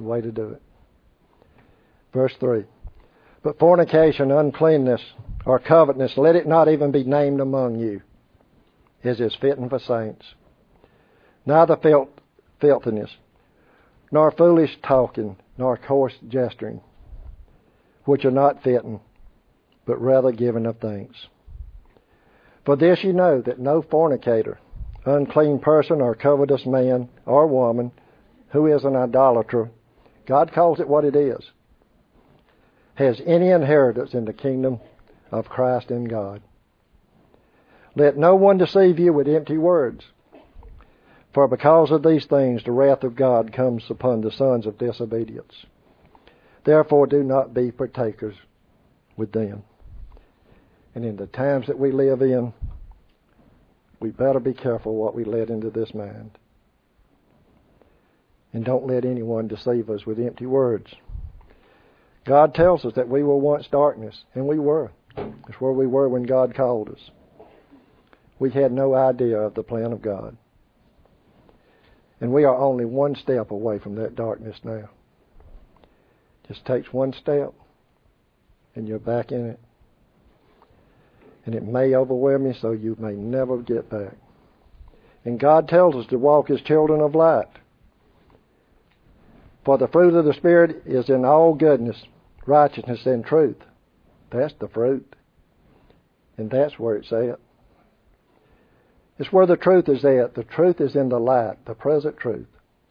the way to do it. Verse 3. But fornication, uncleanness, or covetousness, let it not even be named among you, as is fitting for saints. Neither filthiness, nor foolish talking, nor coarse gesturing, which are not fitting, but rather giving of thanks. For this you know, that no fornicator, unclean person, or covetous man or woman, who is an idolater, God calls it what it is, has any inheritance in the kingdom of Christ and God. Let no one deceive you with empty words, for because of these things the wrath of God comes upon the sons of disobedience. Therefore do not be partakers with them. And in the times that we live in, we better be careful what we let into this mind. And don't let anyone deceive us with empty words. God tells us that we were once darkness, and we were. It's where we were when God called us. We had no idea of the plan of God. And we are only one step away from that darkness now. Just takes one step, and you're back in it. And it may overwhelm you, so you may never get back. And God tells us to walk as children of light. For the fruit of the Spirit is in all goodness, righteousness, and truth. That's the fruit. And that's where it's at. It's where the truth is at. The truth is in the light, the present truth.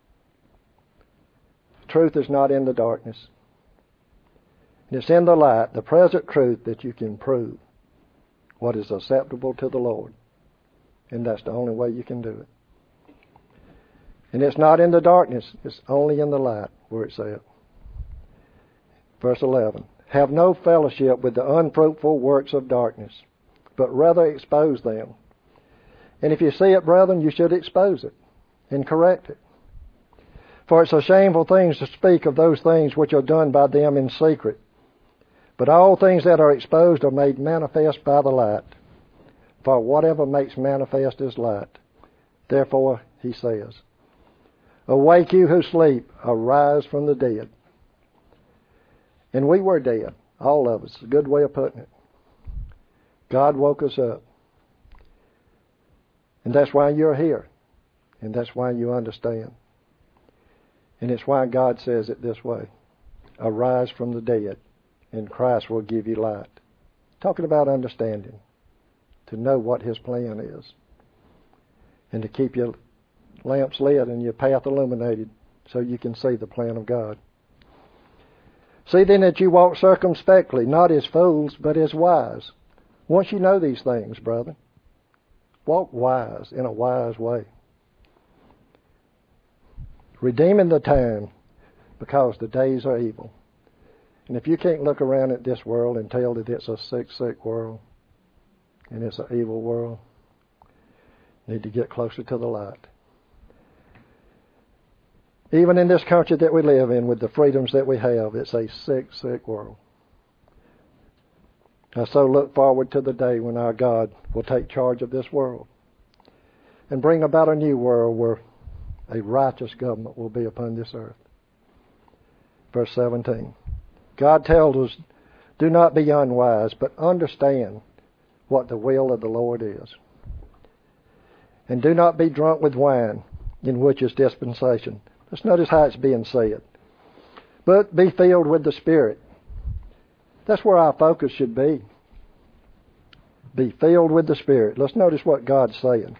Truth is not in the darkness. And it's in the light, the present truth, that you can prove what is acceptable to the Lord. And that's the only way you can do it. And it's not in the darkness, it's only in the light where it's at. Verse 11. Have no fellowship with the unfruitful works of darkness, but rather expose them. And if you see it, brethren, you should expose it and correct it. For it's a shameful thing to speak of those things which are done by them in secret. But all things that are exposed are made manifest by the light. For whatever makes manifest is light. Therefore, he says, Awake you who sleep, arise from the dead. And we were dead, all of us. A good way of putting it. God woke us up. And that's why you're here. And that's why you understand. And it's why God says it this way. Arise from the dead, and Christ will give you light. Talking about understanding. To know what His plan is. And to keep your lamps lit and your path illuminated so you can see the plan of God. See then that you walk circumspectly, not as fools, but as wise. Once you know these things, brother, walk wise, in a wise way. Redeeming the time, because the days are evil. And if you can't look around at this world and tell that it's a sick world, and it's an evil world, you need to get closer to the light. Even in this country that we live in, with the freedoms that we have, it's a sick world. I so look forward to the day when our God will take charge of this world and bring about a new world where a righteous government will be upon this earth. Verse 17. God tells us, do not be unwise, but understand what the will of the Lord is. And do not be drunk with wine, in which is dispensation. Let's notice how it's being said. But be filled with the Spirit. That's where our focus should be. Be filled with the Spirit. Let's notice what God's saying.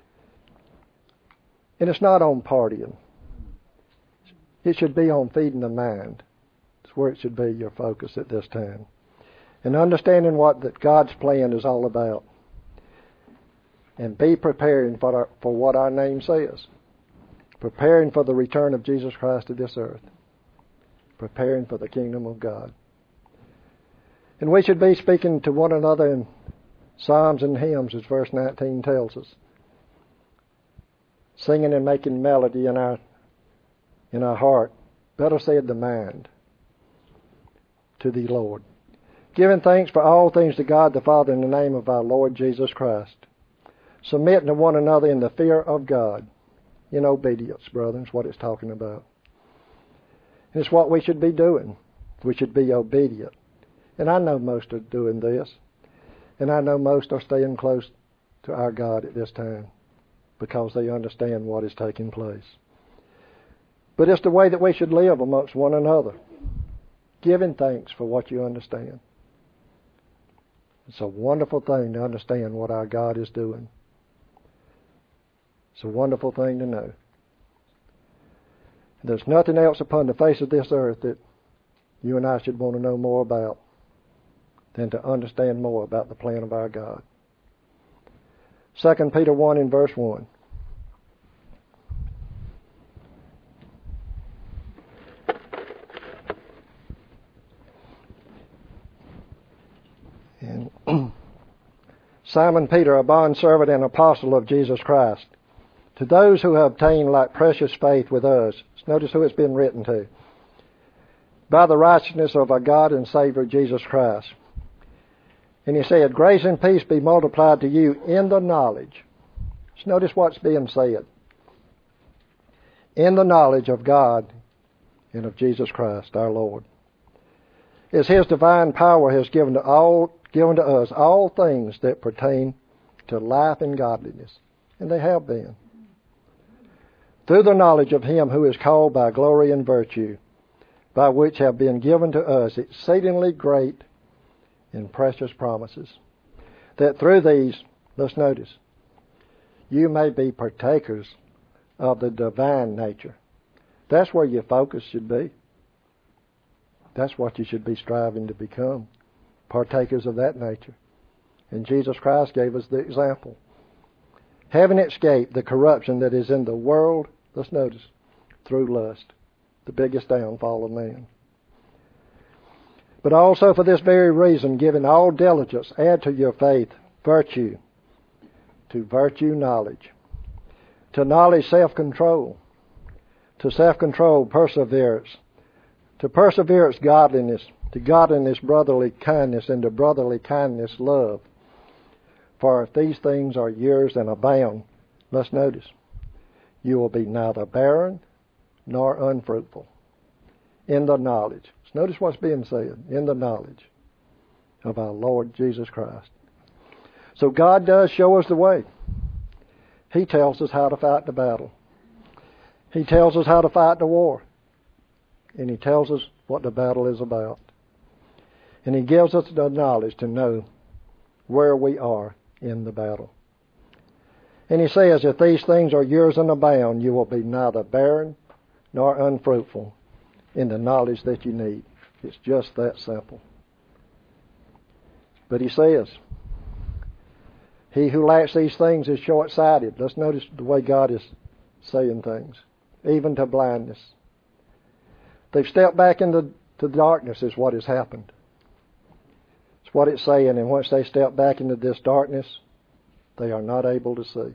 And it's not on partying. It should be on feeding the mind. It's where it should be your focus at this time. And understanding what God's plan is all about. And be preparing for what our name says. Preparing for the return of Jesus Christ to this earth. Preparing for the kingdom of God. And we should be speaking to one another in psalms and hymns, as verse 19 tells us. Singing and making melody in our heart. Better said, the mind. To the Lord. Giving thanks for all things to God the Father in the name of our Lord Jesus Christ. Submitting to one another in the fear of God. In obedience, brethren, is what it's talking about. And it's what we should be doing. We should be obedient. And I know most are doing this. And I know most are staying close to our God at this time because they understand what is taking place. But it's the way that we should live amongst one another, giving thanks for what you understand. It's a wonderful thing to understand what our God is doing. It's a wonderful thing to know. There's nothing else upon the face of this earth that you and I should want to know more about than to understand more about the plan of our God. 2 Peter 1 in verse 1. And Simon Peter, a bondservant and apostle of Jesus Christ, to those who have obtained like precious faith with us. Notice who it's been written to. By the righteousness of our God and Savior Jesus Christ. And he said, grace and peace be multiplied to you in the knowledge. Just notice what's being said. In the knowledge of God and of Jesus Christ, our Lord. As His divine power has given to us all things that pertain to life and godliness. And they have been. Through the knowledge of Him who is called by glory and virtue, by which have been given to us exceedingly great and precious promises, that through these, let's notice, you may be partakers of the divine nature. That's where your focus should be. That's what you should be striving to become, partakers of that nature. And Jesus Christ gave us the example. Having escaped the corruption that is in the world, let's notice, through lust, the biggest downfall of man. But also for this very reason, giving all diligence, add to your faith virtue, to virtue knowledge, to knowledge self-control, to self-control perseverance, to perseverance godliness, to godliness brotherly kindness, and to brotherly kindness love. For if these things are yours and abound, let's notice, you will be neither barren nor unfruitful in the knowledge. So notice what's being said, in the knowledge of our Lord Jesus Christ. So God does show us the way. He tells us how to fight the battle. He tells us how to fight the war. And He tells us what the battle is about. And He gives us the knowledge to know where we are in the battle. And He says, if these things are yours and abound, you will be neither barren nor unfruitful in the knowledge that you need. It's just that simple. But He says, he who lacks these things is short-sighted. Let's notice the way God is saying things, even to blindness. They've stepped back into darkness is what has happened. It's what it's saying, and once they step back into this darkness, they are not able to see.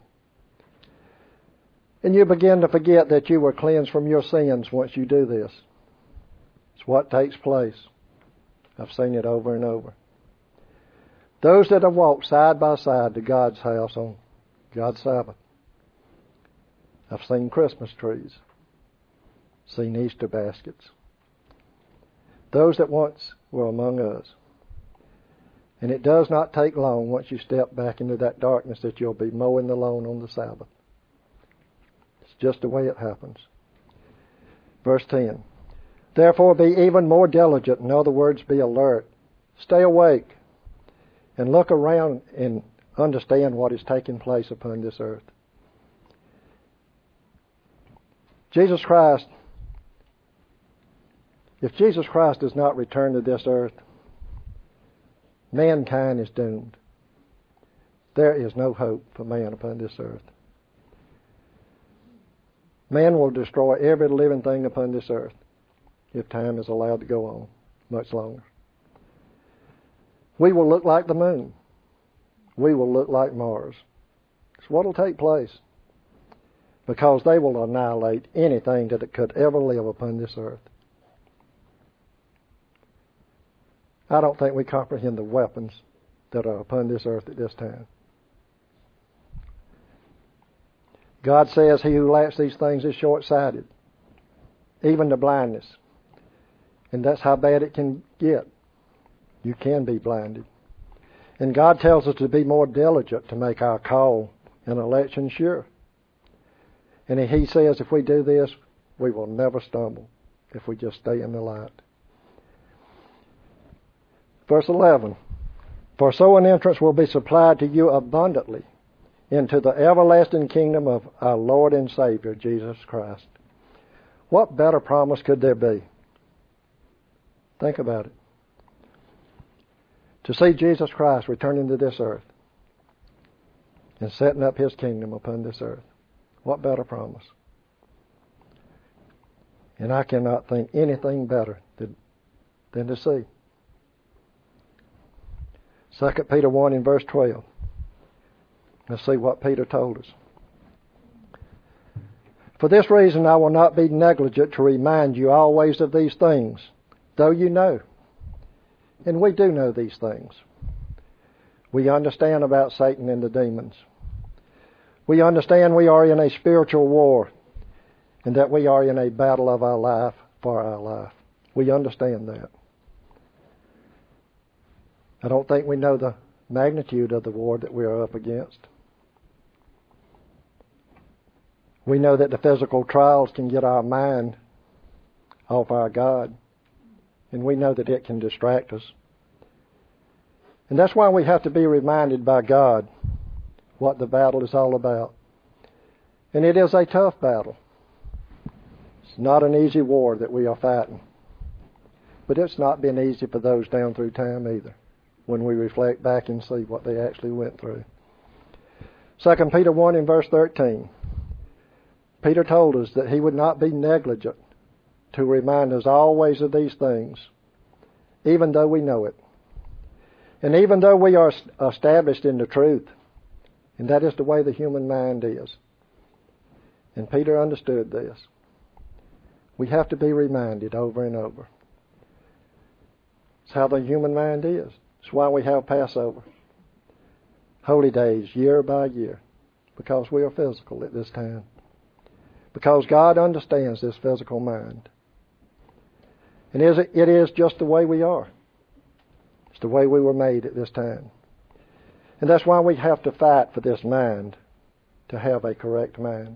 And you begin to forget that you were cleansed from your sins once you do this. It's what takes place. I've seen it over and over. Those that have walked side by side to God's house on God's Sabbath. I've seen Christmas trees, seen Easter baskets. Those that once were among us. And it does not take long once you step back into that darkness that you'll be mowing the lawn on the Sabbath. It's just the way it happens. Verse 10. Therefore be even more diligent. In other words, be alert. Stay awake. And look around and understand what is taking place upon this earth. Jesus Christ, if Jesus Christ does not return to this earth, mankind is doomed. There is no hope for man upon this earth. Man will destroy every living thing upon this earth if time is allowed to go on much longer. We will look like the moon. We will look like Mars. It's what will take place. Because they will annihilate anything that could ever live upon this earth. I don't think we comprehend the weapons that are upon this earth at this time. God says he who lacks these things is short-sighted, even to blindness. And that's how bad it can get. You can be blinded. And God tells us to be more diligent to make our call and election sure. And He says if we do this, we will never stumble if we just stay in the light. Verse 11, for so an entrance will be supplied to you abundantly into the everlasting kingdom of our Lord and Savior, Jesus Christ. What better promise could there be? Think about it. To see Jesus Christ returning to this earth and setting up His kingdom upon this earth. What better promise? And I cannot think anything better than to see. 2 Peter 1 in verse 12. Let's see what Peter told us. For this reason I will not be negligent to remind you always of these things, though you know. And we do know these things. We understand about Satan and the demons. We understand we are in a spiritual war and that we are in a battle of our life for our life. We understand that. I don't think we know the magnitude of the war that we are up against. We know that the physical trials can get our mind off our God, and we know that it can distract us. And that's why we have to be reminded by God what the battle is all about. And it is a tough battle. It's not an easy war that we are fighting. But it's not been easy for those down through time either, when we reflect back and see what they actually went through. 2 Peter 1 in verse 13. Peter told us that he would not be negligent to remind us always of these things, even though we know it. And even though we are established in the truth, and that is the way the human mind is. And Peter understood this. We have to be reminded over and over. It's how the human mind is. It's why we have Passover, holy days, year by year, because we are physical at this time. Because God understands this physical mind. And it is just the way we are. It's the way we were made at this time. And that's why we have to fight for this mind, to have a correct mind.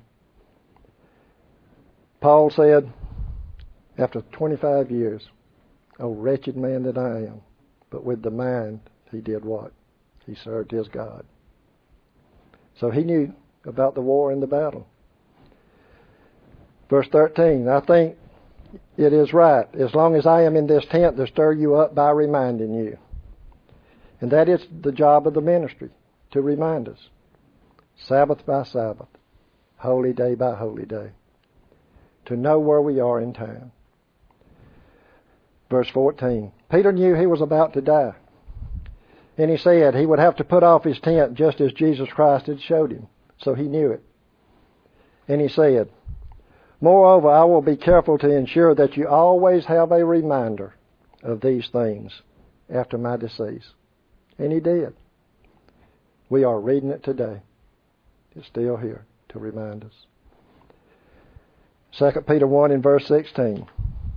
Paul said, after 25 years, "O wretched man that I am," but with the mind, he did what? He served his God. So he knew about the war and the battle. Verse 13, I think it is right, as long as I am in this tent, to stir you up by reminding you. And that is the job of the ministry, to remind us, Sabbath by Sabbath, holy day by holy day, to know where we are in time. Verse 14, Peter knew he was about to die. And he said he would have to put off his tent just as Jesus Christ had showed him. So he knew it. And he said, moreover, I will be careful to ensure that you always have a reminder of these things after my decease. And he did. We are reading it today. It's still here to remind us. 2 Peter 1 in verse 16.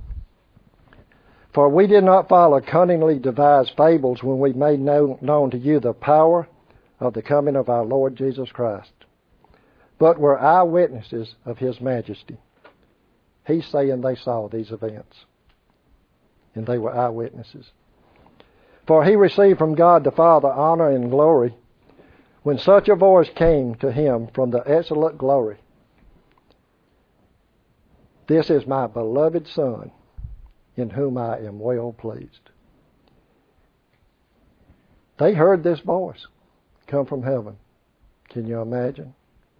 For we did not follow cunningly devised fables when we made known to you the power of the coming of our Lord Jesus Christ, but were eyewitnesses of His majesty. He's saying they saw these events, and they were eyewitnesses. For He received from God the Father honor and glory when such a voice came to Him from the excellent glory. This is my beloved Son, in whom I am well pleased. They heard this voice come from heaven. Can you imagine?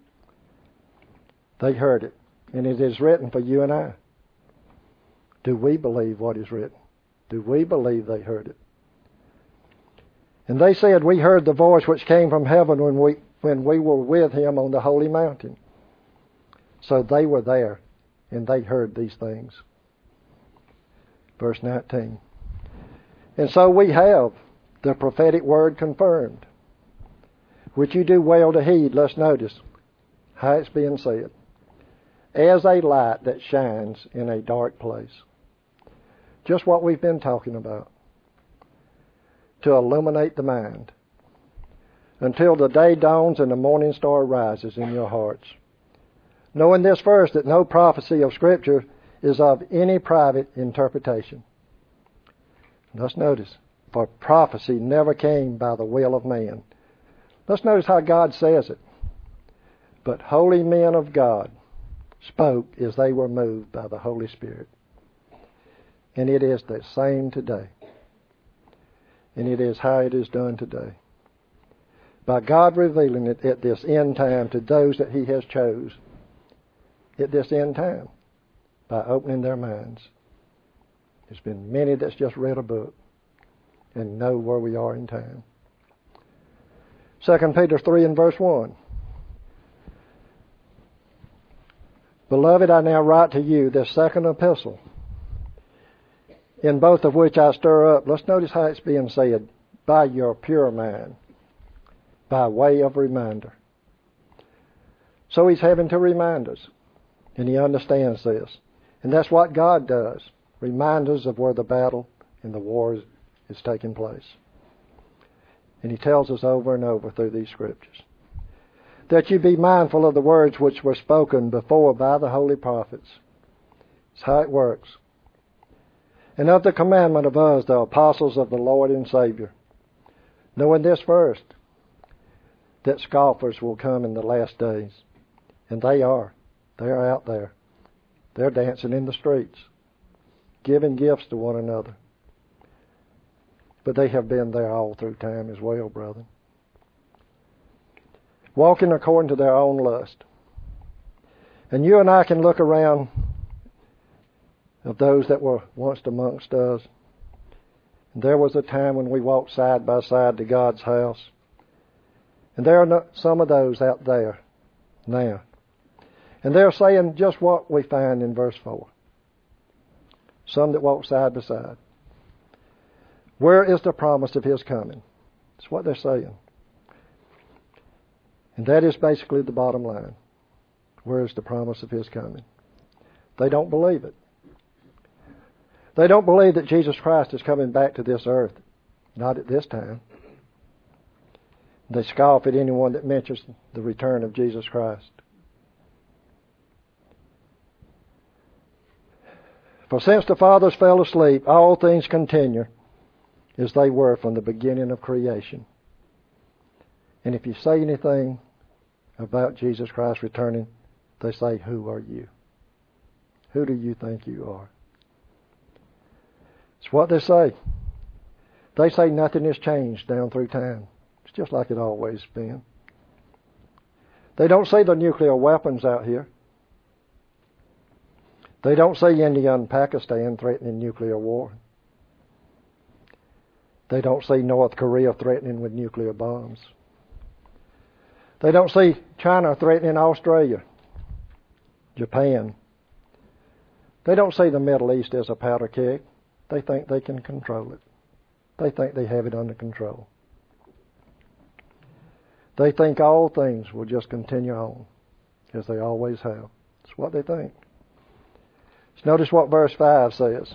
They heard it, and it is written for you and I. Do we believe what is written? Do we believe they heard it? And they said, we heard the voice which came from heaven when we were with Him on the holy mountain. So they were there, and they heard these things. Verse 19. And so we have the prophetic word confirmed, which you do well to heed. Let's notice how it's being said. As a light that shines in a dark place, Just what we've been talking about. To illuminate the mind. Until the day dawns and the morning star rises in your hearts. Knowing this first, that no prophecy of Scripture is of any private interpretation. Let's notice, for prophecy never came by the will of man. Let's notice how God says it. But holy men of God spoke as they were moved by the Holy Spirit. And it is the same today. And it is how it is done today. By God revealing it at this end time to those that He has chose. At this end time. By opening their minds. There's been many that's just read a book and know where we are in time. 2 Peter 3 and verse 1. Beloved, I now write to you this second epistle, in both of which I stir up. Let's notice how it's being said. By your pure mind. By way of reminder. So He's having to remind us. And He understands this. And that's what God does. Remind us of where the battle and the war is taking place. And He tells us over and over through these Scriptures. That you be mindful of the words which were spoken before by the holy prophets. That's how it works. And of the commandment of us, the apostles of the Lord and Savior. Knowing this first, that scoffers will come in the last days. And they are. They are out there. They're dancing in the streets. Giving gifts to one another. But they have been there all through time as well, brother. Walking according to their own lust. And you and I can look around of those that were once amongst us. And there was a time when we walked side by side to God's house. And there are some of those out there now. And they're saying just what we find in verse 4. Some that walk side by side. Where is the promise of His coming? That's what they're saying. And that is basically the bottom line. Where is the promise of His coming? They don't believe it. They don't believe that Jesus Christ is coming back to this earth. Not at this time. They scoff at anyone that mentions the return of Jesus Christ. For since the fathers fell asleep, all things continue as they were from the beginning of creation. And if you say anything about Jesus Christ returning, they say, who are you? Who do you think you are? It's what they say. They say nothing has changed down through time. It's just like it always been. They don't say the nuclear weapons out here. They don't say India and Pakistan threatening nuclear war. They don't say North Korea threatening with nuclear bombs. They don't see China threatening Australia, Japan. They don't see the Middle East as a powder keg. They think they can control it. They think they have it under control. They think all things will just continue on as they always have. That's what they think. So notice what verse 5 says.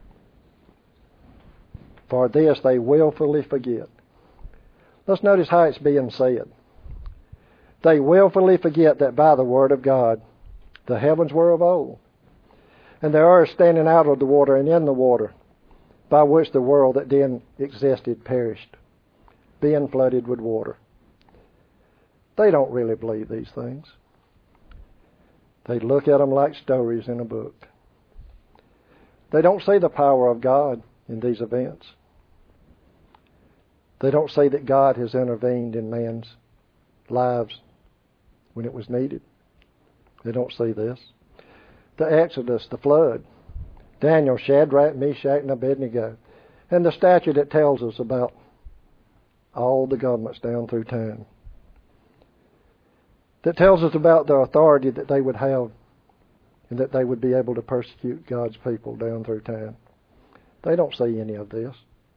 For this they willfully forget. Let's notice how it's being said. They willfully forget that by the word of God the heavens were of old, and the earth standing out of the water and in the water, by which the world that then existed perished, being flooded with water. They don't really believe these things. They look at them like stories in a book. They don't see the power of God in these events. They don't say that God has intervened in man's lives when it was needed. They don't see this. The Exodus, the flood, Daniel, Shadrach, Meshach, and Abednego, and the statue that tells us about all the governments down through time. That tells us about the authority that they would have and that they would be able to persecute God's people down through time. They don't see any of this.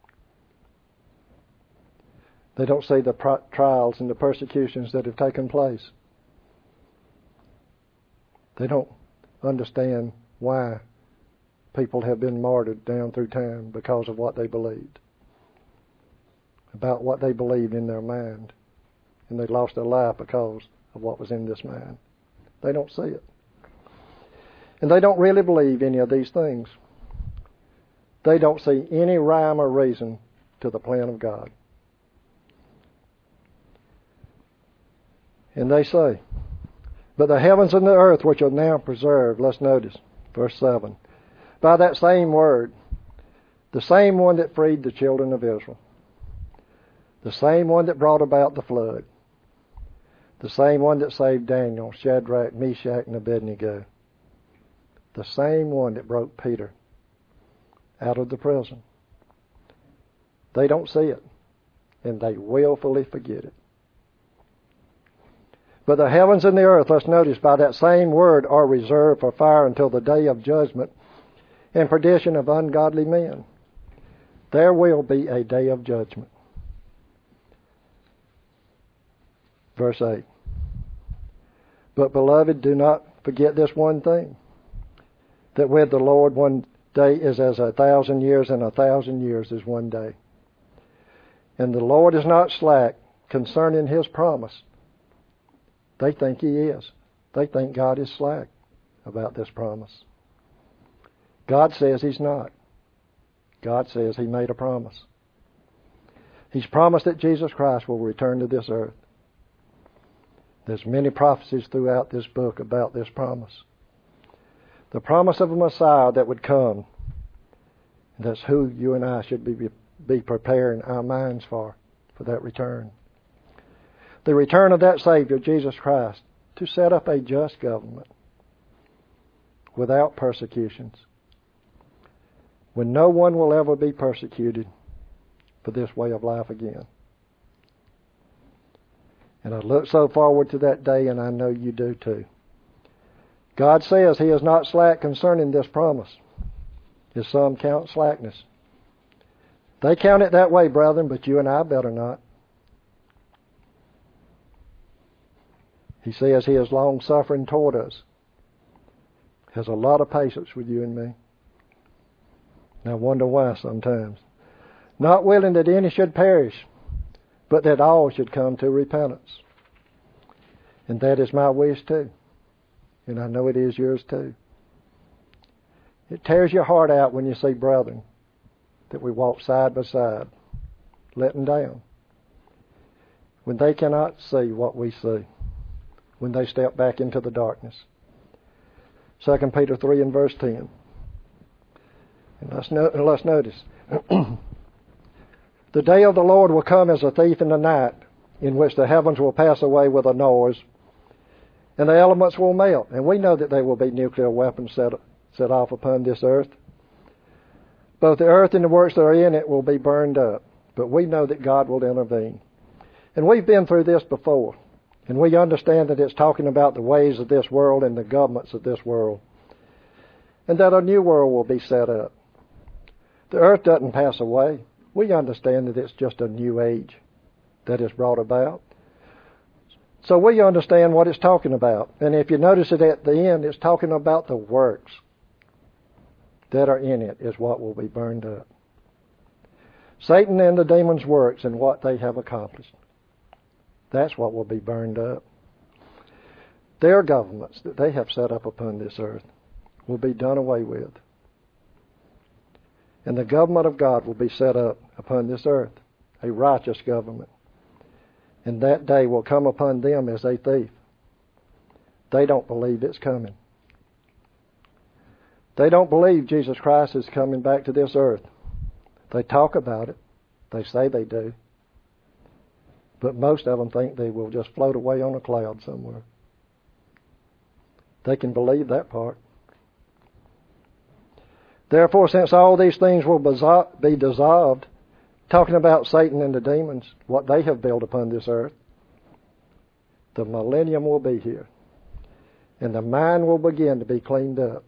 They don't see the trials and the persecutions that have taken place. They don't understand why people have been martyred down through time because of what they believed, about what they believed in their mind. And they lost their life because of what was in this mind. They don't see it. And they don't really believe any of these things. They don't see any rhyme or reason to the plan of God. And they say, but the heavens and the earth which are now preserved, let's notice, verse 7, by that same word, the same one that freed the children of Israel, the same one that brought about the flood, the same one that saved Daniel, Shadrach, Meshach, and Abednego, the same one that broke Peter out of the prison. They don't see it, and they willfully forget it. But the heavens and the earth, let's notice, by that same word are reserved for fire until the day of judgment and perdition of ungodly men. There will be a day of judgment. Verse 8. But beloved, do not forget this one thing, that with the Lord one day is as 1,000 years, and 1,000 years is one day. And the Lord is not slack concerning His promise. They think He is. They think God is slack about this promise. God says He's not. God says He made a promise. He's promised that Jesus Christ will return to this earth. There's many prophecies throughout this book about this promise. The promise of a Messiah that would come. That's who you and I should be preparing our minds for that return. The return of that Savior, Jesus Christ, to set up a just government without persecutions, when no one will ever be persecuted for this way of life again. And I look so forward to that day, and I know you do too. God says He is not slack concerning this promise, as some count slackness. They count it that way, brethren, but you and I better not. He says He is long-suffering toward us, has a lot of patience with you and me. And I wonder why sometimes. Not willing that any should perish, but that all should come to repentance. And that is my wish too. And I know it is yours too. It tears your heart out when you see brethren that we walk side by side, letting down, when they cannot see what we see, when they step back into the darkness. 2 Peter 3 and verse 10. And let's notice. The day of the Lord will come as a thief in the night, in which the heavens will pass away with a noise, and the elements will melt. And we know that there will be nuclear weapons set off upon this earth. Both the earth and the works that are in it will be burned up. But we know that God will intervene. And we've been through this before. And we understand that it's talking about the ways of this world and the governments of this world. And that a new world will be set up. The earth doesn't pass away. We understand that it's just a new age that is brought about. So we understand what it's talking about. And if you notice it at the end, it's talking about the works that are in it is what will be burned up. Satan and the demons' works and what they have accomplished. That's what will be burned up. Their governments that they have set up upon this earth will be done away with. And the government of God will be set up upon this earth, a righteous government. And that day will come upon them as a thief. They don't believe it's coming. They don't believe Jesus Christ is coming back to this earth. They talk about it. They say they do. But most of them think they will just float away on a cloud somewhere. They can believe that part. Therefore, since all these things will be dissolved, talking about Satan and the demons, what they have built upon this earth, the millennium will be here. And the mind will begin to be cleaned up.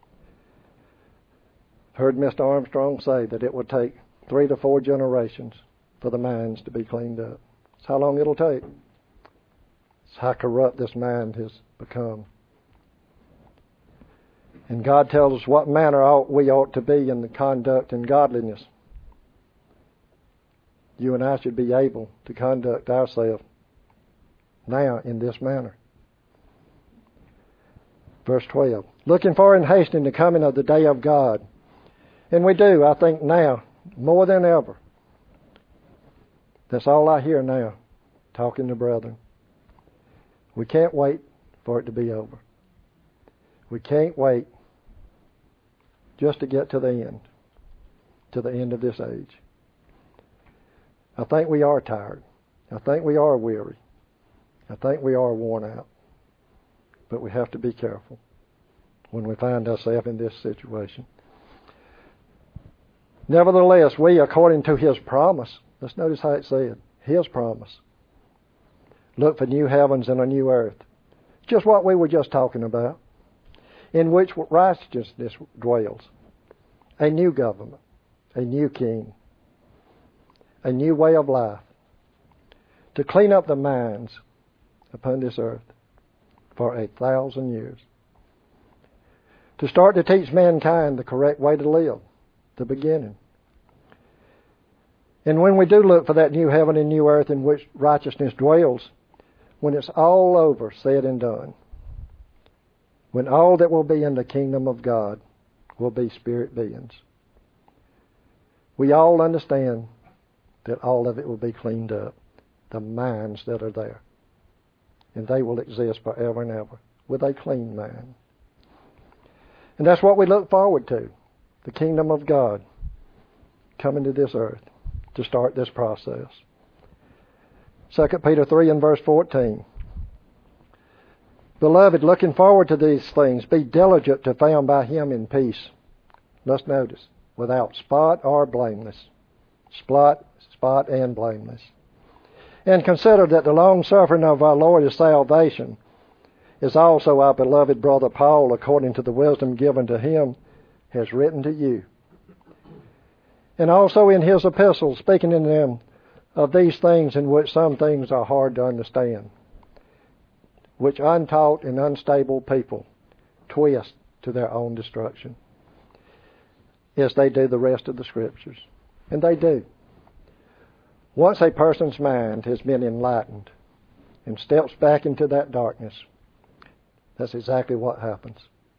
Heard Mr. Armstrong say that it would take 3 to 4 generations for the minds to be cleaned up. That's how long it'll take. It's how corrupt this mind has become. And God tells us what manner we ought to be in the conduct and godliness. You and I should be able to conduct ourselves now in this manner. Verse 12. Looking for and hastening the coming of the day of God. And we do, I think, now, more than ever. That's all I hear now, talking to brethren. We can't wait for it to be over. We can't wait just to get to the end of this age. I think we are tired. I think we are weary. I think we are worn out. But we have to be careful when we find ourselves in this situation. Nevertheless, we, according to His promise, let's notice how it said, His promise, look for new heavens and a new earth. Just what we were just talking about, in which righteousness dwells. A new government, a new king, a new way of life, to clean up the minds upon this earth for 1,000 years. To start to teach mankind the correct way to live, the beginning. And when we do look for that new heaven and new earth in which righteousness dwells, when it's all over, said and done, when all that will be in the kingdom of God will be spirit beings, we all understand that all of it will be cleaned up, the minds that are there. And they will exist forever and ever with a clean mind. And that's what we look forward to, the kingdom of God coming to this earth to start this process. 2 Peter 3 and verse 14. Beloved, looking forward to these things, be diligent to found by Him in peace. Let's notice, without spot or blameless. Spot and blameless. And consider that the long suffering of our Lord is salvation, is also our beloved brother Paul, according to the wisdom given to him, has written to you. And also in his epistles, speaking in them of these things in which some things are hard to understand, which untaught and unstable people twist to their own destruction, as they do the rest of the Scriptures. And they do. Once a person's mind has been enlightened and steps back into that darkness, that's exactly what happens.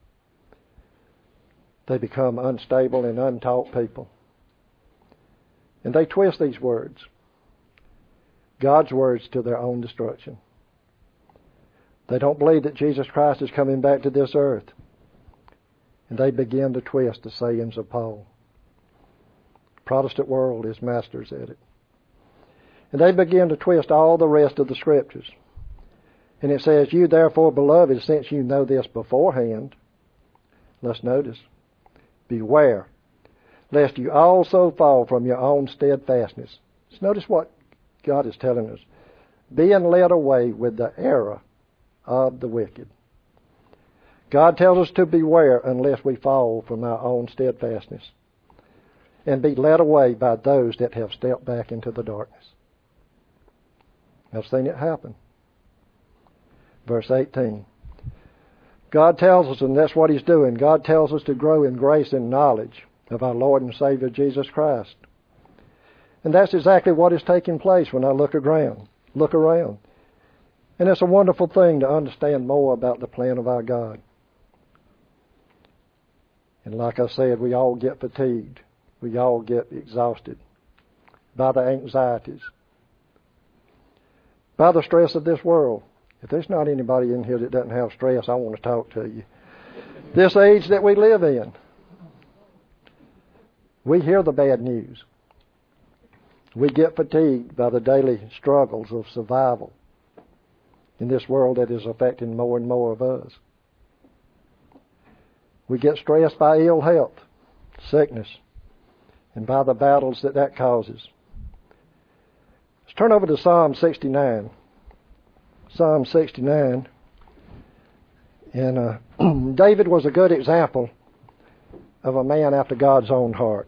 They become unstable and untaught people. And they twist these words, God's words, to their own destruction. They don't believe that Jesus Christ is coming back to this earth. And they begin to twist the sayings of Paul. The Protestant world is masters at it. And they begin to twist all the rest of the Scriptures. And it says, you therefore, beloved, since you know this beforehand, let's notice, beware, lest you also fall from your own steadfastness. Let's notice what God is telling us. Being led away with the error of the wicked. God tells us to beware unless we fall from our own steadfastness and be led away by those that have stepped back into the darkness. I've seen it happen. Verse 18. God tells us, and that's what He's doing, God tells us to grow in grace and knowledge of our Lord and Savior Jesus Christ. And that's exactly what is taking place when I look around. And it's a wonderful thing to understand more about the plan of our God. And like I said, we all get fatigued. We all get exhausted by the anxieties, by the stress of this world. If there's not anybody in here that doesn't have stress, I want to talk to you. This age that we live in, we hear the bad news. We get fatigued by the daily struggles of survival in this world that is affecting more and more of us. We get stressed by ill health, sickness, and by the battles that causes. Let's turn over to Psalm 69. Psalm 69. And David was a good example of a man after God's own heart.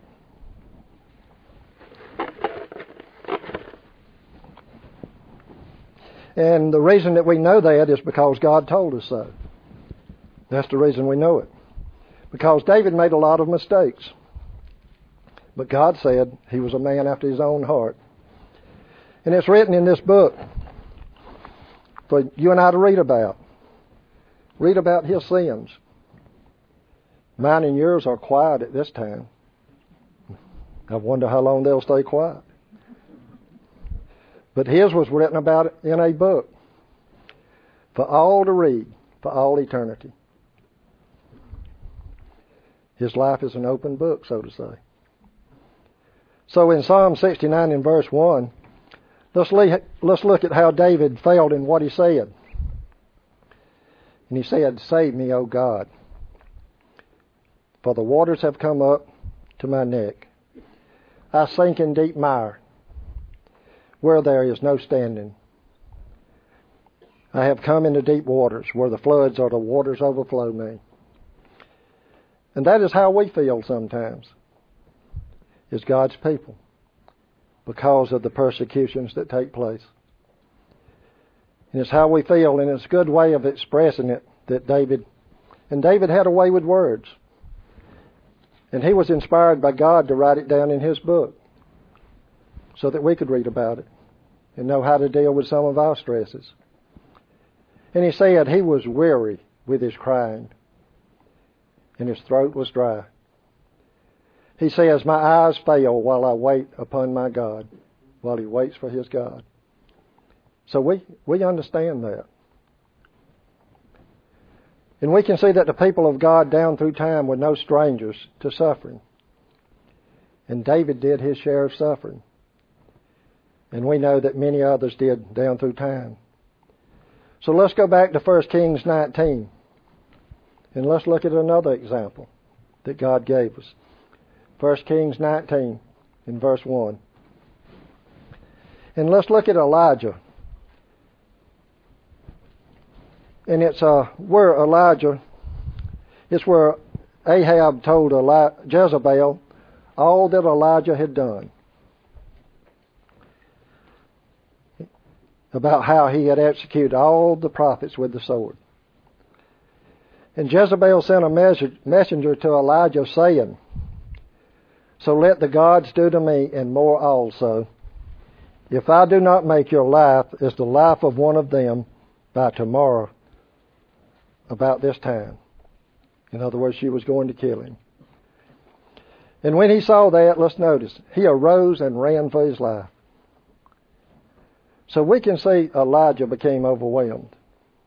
And the reason that we know that is because God told us so. That's the reason we know it. because David made a lot of mistakes. But God said he was a man after his own heart. And it's written in this book for you and I to read about. Read about his sins. Mine and yours are quiet at this time. I wonder how long they'll stay quiet. But his was written about in a book for all to read, for all eternity. His life is an open book, so to say. So in Psalm 69 in verse 1, let's look at how David failed in what he said. And he said, "Save me, O God, for the waters have come up to my neck. I sink in deep mire, where there is no standing. I have come into deep waters, where the floods or the waters overflow me." And that is how we feel sometimes, as God's people, because of the persecutions that take place. And it's how we feel, and it's a good way of expressing it that David had a way with words. And he was inspired by God to write it down in his book so that we could read about it and know how to deal with some of our stresses. And he said he was weary with his crying, and his throat was dry. He says, "My eyes fail while I wait upon my God," while he waits for his God. So we understand that. And we can see that the people of God down through time were no strangers to suffering. And David did his share of suffering. And we know that many others did down through time. So let's go back to 1 Kings 19. And let's look at another example that God gave us. 1 Kings 19 in verse 1. And let's look at Elijah. And it's where Elijah, it's where Ahab told Jezebel all that Elijah had done, about how he had executed all the prophets with the sword. And Jezebel sent a messenger to Elijah saying, "So let the gods do to me and more also, if I do not make your life as the life of one of them by tomorrow about this time." In other words, she was going to kill him. And when he saw that, let's notice, he arose and ran for his life. So we can see Elijah became overwhelmed.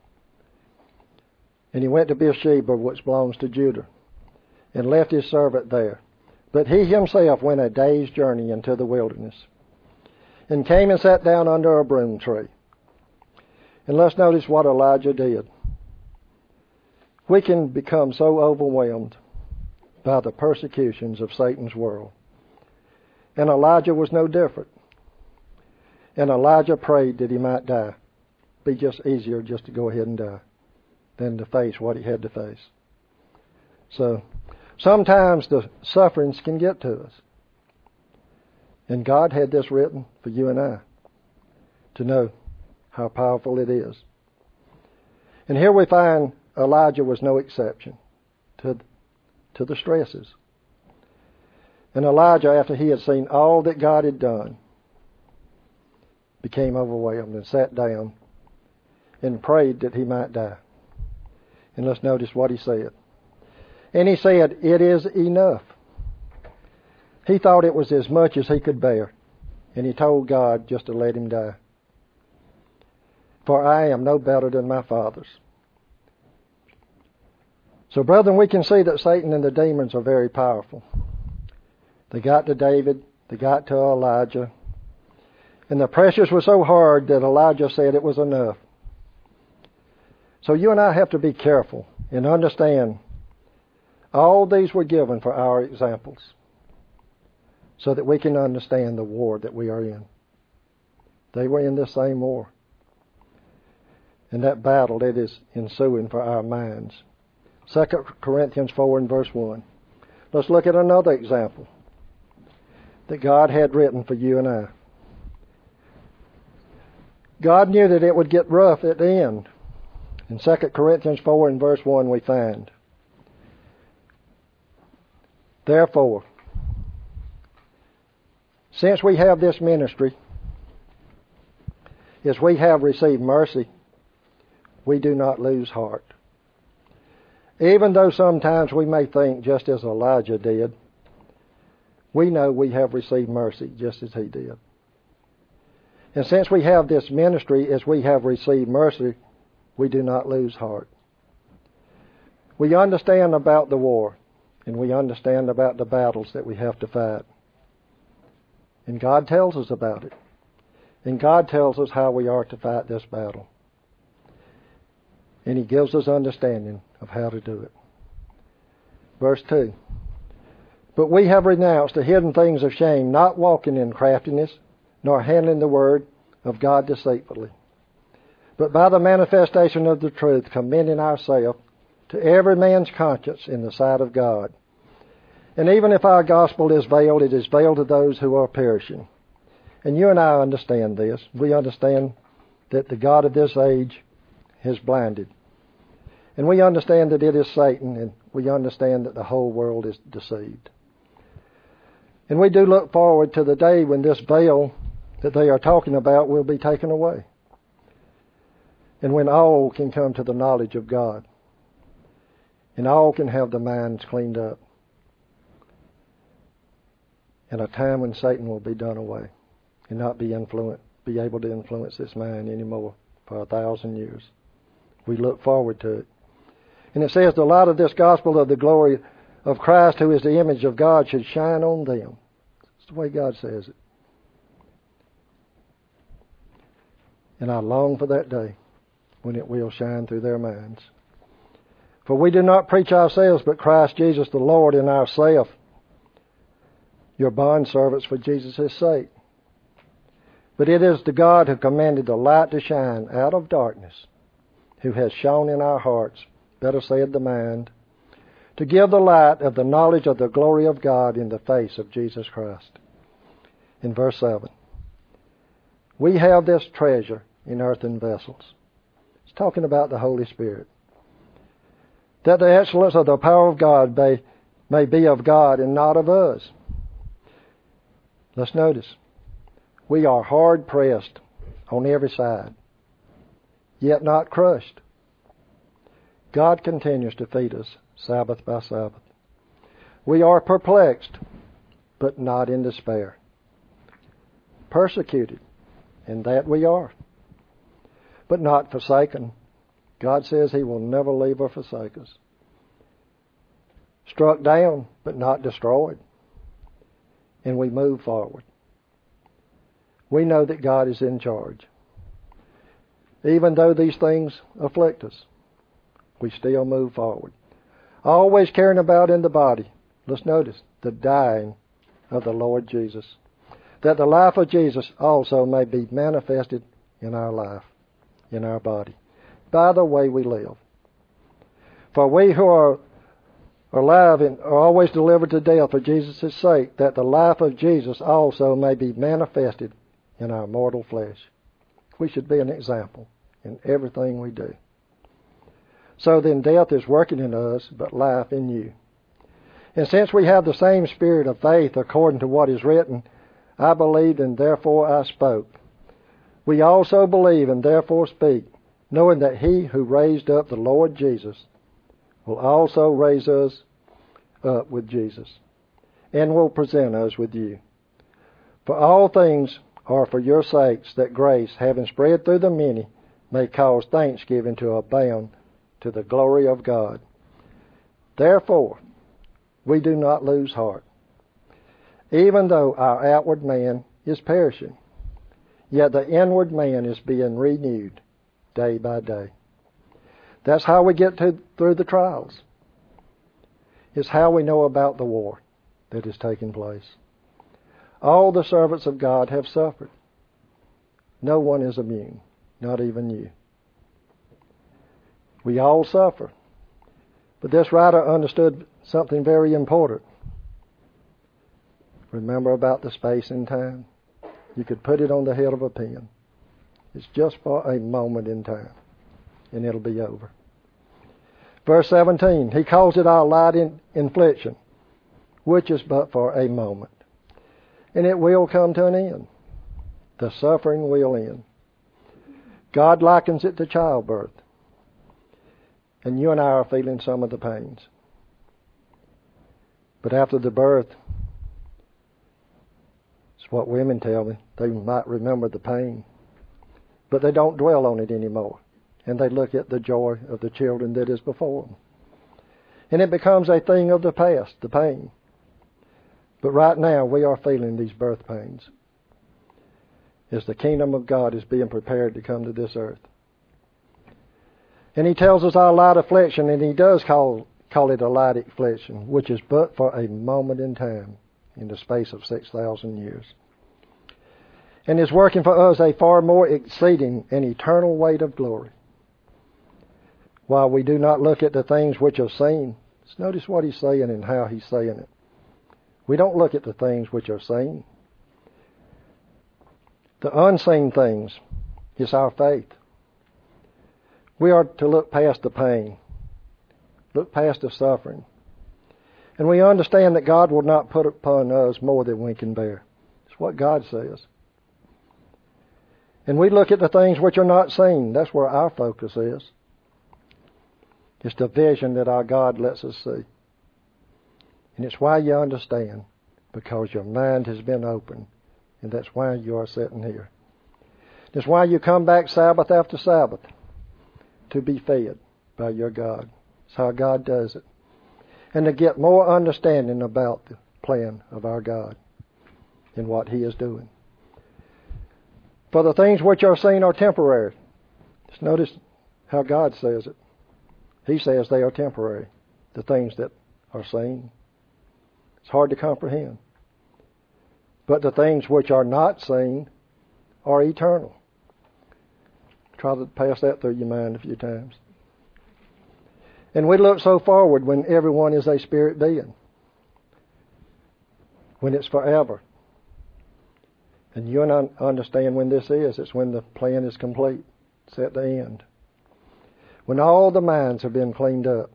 And he went to Beersheba, which belongs to Judah, and left his servant there. But he himself went a day's journey into the wilderness, and came and sat down under a broom tree. And let's notice what Elijah did. We can become so overwhelmed by the persecutions of Satan's world. And Elijah was no different. And Elijah prayed that he might die. Be just easier just to go ahead and die than to face what he had to face. So sometimes the sufferings can get to us. And God had this written for you and I to know how powerful it is. And here we find Elijah was no exception to the stresses. And Elijah, after he had seen all that God had done, became overwhelmed and sat down and prayed that he might die. And let's notice what he said. And he said, "It is enough." He thought it was as much as he could bear. And he told God just to let him die. "For I am no better than my fathers." So, brethren, we can see that Satan and the demons are very powerful. They got to David. They got to Elijah. And the pressures were so hard that Elijah said it was enough. So you and I have to be careful and understand all these were given for our examples so that we can understand the war that we are in. They were in this same war. And that battle that is ensuing for our minds. 2 Corinthians 4 and verse 1. Let's look at another example that God had written for you and I. God knew that it would get rough at the end. In 2 Corinthians 4 and verse 1 we find, Therefore, since we have this ministry, as we have received mercy, we do not lose heart. Even though sometimes we may think, just as Elijah did, we know we have received mercy just as he did. And since we have this ministry as we have received mercy, we do not lose heart. We understand about the war, and we understand about the battles that we have to fight. And God tells us about it. And God tells us how we are to fight this battle. And He gives us understanding of how to do it. Verse 2. But we have renounced the hidden things of shame, not walking in craftiness, nor handling the word of God deceitfully, but by the manifestation of the truth, commending ourselves to every man's conscience in the sight of God. And even if our gospel is veiled, it is veiled to those who are perishing. And you and I understand this. We understand that the God of this age has blinded. And we understand that it is Satan, and we understand that the whole world is deceived. And we do look forward to the day when this veil that they are talking about will be taken away. And when all can come to the knowledge of God. And all can have their minds cleaned up. And a time when Satan will be done away. And not be able to influence this mind anymore for 1,000 years. We look forward to it. And it says the light of this gospel of the glory of Christ, who is the image of God, should shine on them. That's the way God says it. And I long for that day when it will shine through their minds. For we do not preach ourselves, but Christ Jesus the Lord, and ourselves, your bondservants for Jesus' sake. But it is the God who commanded the light to shine out of darkness, who has shone in our hearts, better said the mind, to give the light of the knowledge of the glory of God in the face of Jesus Christ. In verse 7, we have this treasure in earthen vessels. It's talking about the Holy Spirit. That the excellence of the power of God may be of God and not of us. Let's notice, we are hard pressed on every side, yet not crushed. God continues to feed us Sabbath by Sabbath. We are perplexed, but not in despair. Persecuted, and that we are, but not forsaken. God says He will never leave or forsake us. Struck down, but not destroyed. And we move forward. We know that God is in charge. Even though these things afflict us, we still move forward. Always caring about in the body, let's notice, the dying of the Lord Jesus, that the life of Jesus also may be manifested in our life, in our body, by the way we live. For we who are alive and are always delivered to death for Jesus' sake, that the life of Jesus also may be manifested in our mortal flesh. We should be an example in everything we do. So then death is working in us, but life in you. And since we have the same spirit of faith according to what is written, I believed and therefore I spoke. We also believe and therefore speak, knowing that He who raised up the Lord Jesus will also raise us up with Jesus, and will present us with you. For all things are for your sakes, that grace, having spread through the many, may cause thanksgiving to abound to the glory of God. Therefore, we do not lose heart. Even though our outward man is perishing, yet the inward man is being renewed day by day. That's how we get through the trials. It's how we know about the war that is taking place. All the servants of God have suffered. No one is immune, not even you. We all suffer. But this writer understood something very important. Remember about the space and time? You could put it on the head of a pin. It's just for a moment in time, and it'll be over. Verse 17, he calls it our light in affliction. which is but for a moment. And it will come to an end. The suffering will end. God likens it to childbirth. And you and I are feeling some of the pains. But after the birth, it's what women tell me. They might remember the pain. But they don't dwell on it anymore. And they look at the joy of the children that is before them. And it becomes a thing of the past, the pain. But right now we are feeling these birth pains as the kingdom of God is being prepared to come to this earth. And he tells us our light affliction, and he does call it a light affliction, which is but for a moment in time, in the space of 6,000 years. And is working for us a far more exceeding and eternal weight of glory. While we do not look at the things which are seen, just notice what he's saying and how he's saying it. We don't look at the things which are seen. The unseen things is our faith. We are to look past the pain, look past the suffering. And we understand that God will not put upon us more than we can bear. It's what God says. And we look at the things which are not seen. That's where our focus is. It's the vision that our God lets us see. And it's why you understand, because your mind has been opened. And that's why you are sitting here. That's why you come back Sabbath after Sabbath to be fed by your God. It's how God does it. And to get more understanding about the plan of our God and what He is doing. For the things which are seen are temporary. Just notice how God says it. He says they are temporary, the things that are seen. It's hard to comprehend. But the things which are not seen are eternal. Try to pass that through your mind a few times. And we look so forward when everyone is a spirit being. When it's forever. And you and I understand when this is. It's when the plan is complete. It's at the end. When all the minds have been cleaned up.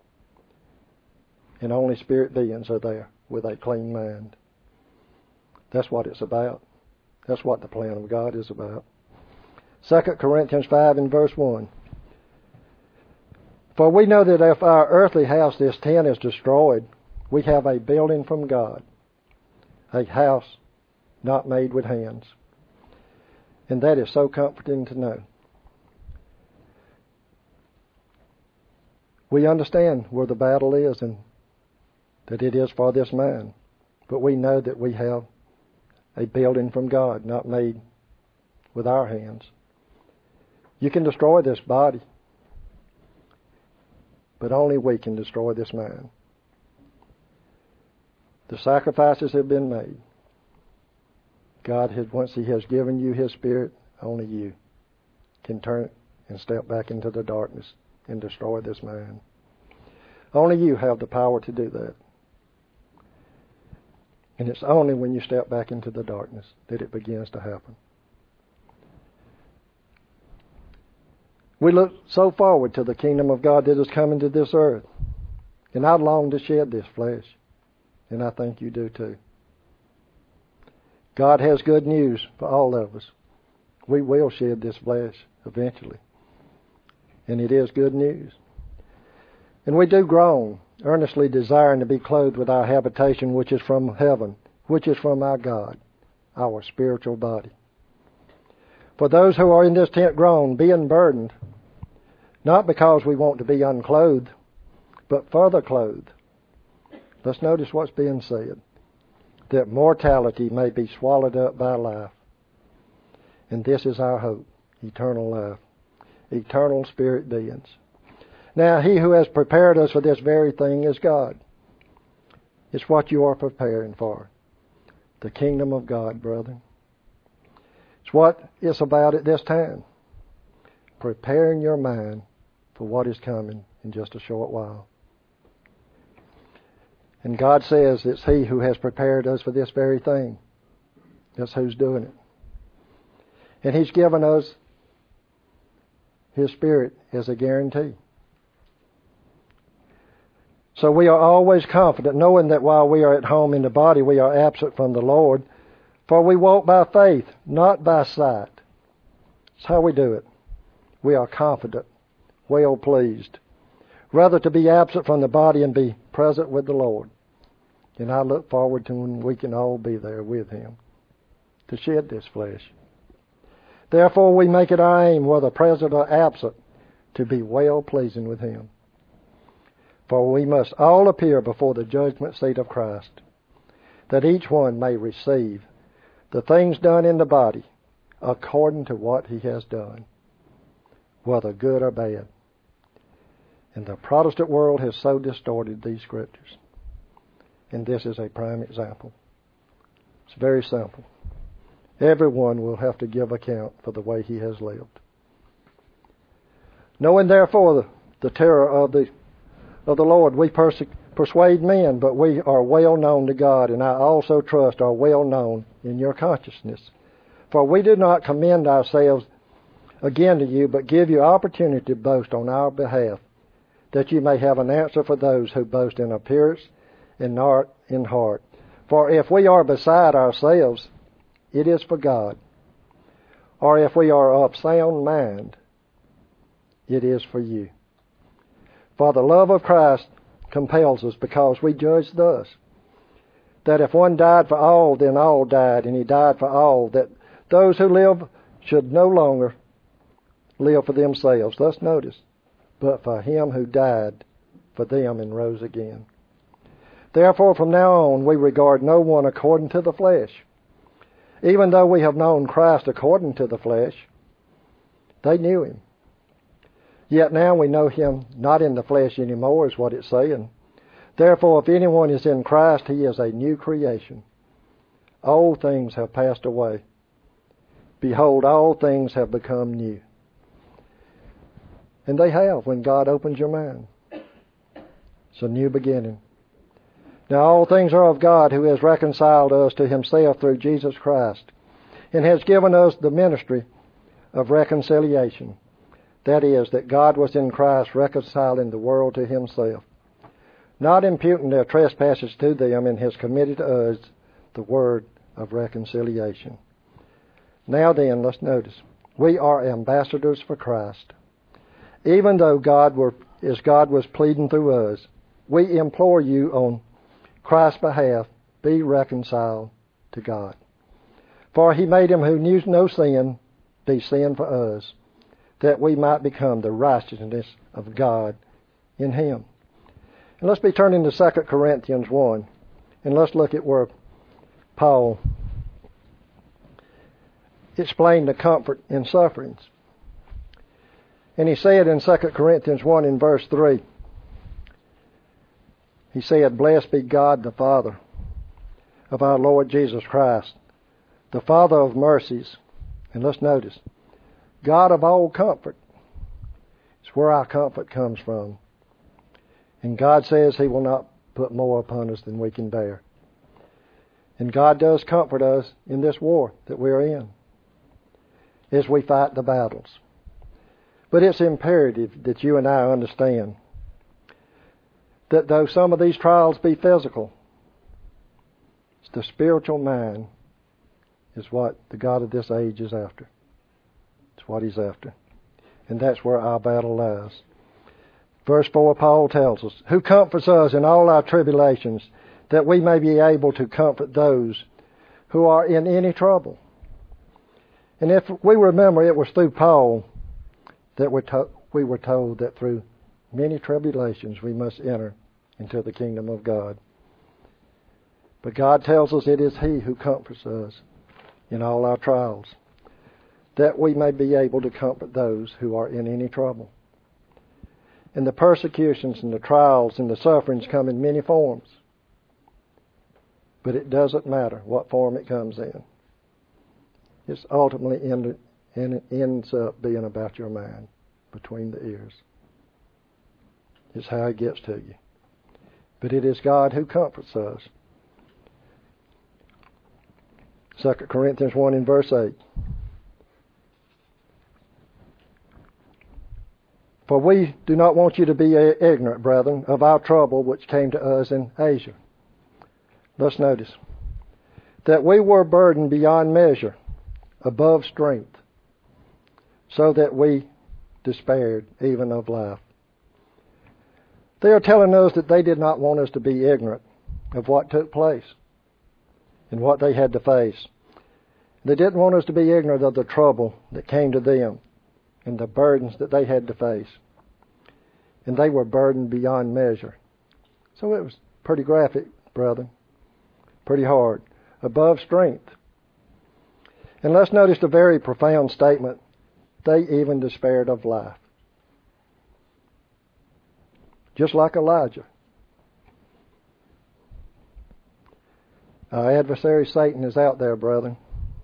And only spirit beings are there with a clean mind. That's what it's about. That's what the plan of God is about. 2 Corinthians 5 and verse 1. For we know that if our earthly house, this tent, is destroyed, we have a building from God, a house not made with hands. And that is so comforting to know. We understand where the battle is and that it is for this man. But we know that we have a building from God, not made with our hands. You can destroy this body, but only we can destroy this man. The sacrifices have been made. God has, once He has given you His Spirit, only you can turn and step back into the darkness and destroy this man. Only you have the power to do that. And it's only when you step back into the darkness that it begins to happen. We look so forward to the kingdom of God that is coming to this earth. And I long to shed this flesh. And I think you do too. God has good news for all of us. We will shed this flesh eventually. And it is good news. And we do groan, earnestly desiring to be clothed with our habitation which is from heaven, which is from our God, our spiritual body. For those who are in this tent groan, being burdened, not because we want to be unclothed, but further clothed. Let's notice what's being said. That mortality may be swallowed up by life. And this is our hope, eternal life, eternal spirit beings. Now, He who has prepared us for this very thing is God. It's what you are preparing for. The kingdom of God, brethren. It's what it's about at this time. Preparing your mind for what is coming in just a short while. And God says it's He who has prepared us for this very thing. That's who's doing it. And He's given us His Spirit as a guarantee. So we are always confident, knowing that while we are at home in the body, we are absent from the Lord. For we walk by faith, not by sight. That's how we do it. We are confident, well pleased. Rather to be absent from the body and be present with the Lord. And I look forward to when we can all be there with Him to shed this flesh. Therefore we make it our aim, whether present or absent, to be well pleasing with Him. For we must all appear before the judgment seat of Christ, that each one may receive the things done in the body according to what he has done, whether good or bad. And the Protestant world has so distorted these scriptures. And this is a prime example. It's very simple. Everyone will have to give account for the way he has lived. Knowing therefore the terror of the Lord, we persuade men, but we are well known to God, and I also trust are well known in your consciousness. For we do not commend ourselves again to you, but give you opportunity to boast on our behalf, that you may have an answer for those who boast in appearance and not in heart. For if we are beside ourselves, it is for God. Or if we are of sound mind, it is for you. For the love of Christ compels us, because we judge thus, that if one died for all, then all died, and He died for all, that those who live should no longer live for themselves. Thus notice, but for Him who died for them and rose again. Therefore from now on we regard no one according to the flesh. Even though we have known Christ according to the flesh, they knew Him. Yet now we know Him not in the flesh anymore, is what it's saying. Therefore, if anyone is in Christ, he is a new creation. Old things have passed away. Behold, all things have become new. And they have when God opens your mind. It's a new beginning. Now all things are of God, who has reconciled us to Himself through Jesus Christ, and has given us the ministry of reconciliation. That is, that God was in Christ reconciling the world to Himself, not imputing their trespasses to them, and has committed to us the word of reconciliation. Now then, let's notice, we are ambassadors for Christ. Even though God was pleading through us, we implore you on Christ's behalf, be reconciled to God. For He made Him who knew no sin be sin for us, that we might become the righteousness of God in Him. And let's be turning to 2 Corinthians 1, and let's look at where Paul explained the comfort in sufferings. And he said in 2 Corinthians 1 in verse 3, he said, Blessed be God the Father of our Lord Jesus Christ, the Father of mercies. And let's notice, God of all comfort. It's where our comfort comes from. And God says He will not put more upon us than we can bear. And God does comfort us in this war that we're in as we fight the battles. But it's imperative that you and I understand that though some of these trials be physical, the spiritual mind is what the God of this age is after. It's what He's after. And that's where our battle lies. Verse 4, Paul tells us, who comforts us in all our tribulations, that we may be able to comfort those who are in any trouble. And if we remember, it was through Paul that we were told that through many tribulations we must enter into the kingdom of God. But God tells us it is He who comforts us in all our trials, that we may be able to comfort those who are in any trouble. And the persecutions and the trials and the sufferings come in many forms. But it doesn't matter what form it comes in. It's ultimately ends up being about your mind, between the ears. It's how it gets to you. But it is God who comforts us. 2 Corinthians 1 in verse 8. For we do not want you to be ignorant, brethren, of our trouble which came to us in Asia. Let's notice that we were burdened beyond measure, above strength, so that we despaired even of life. They are telling us that they did not want us to be ignorant of what took place and what they had to face. They didn't want us to be ignorant of the trouble that came to them and the burdens that they had to face. And they were burdened beyond measure. So it was pretty graphic, brethren. Pretty hard. Above strength. And let's notice the very profound statement. They even despaired of life. Just like Elijah. Our adversary Satan is out there, brethren.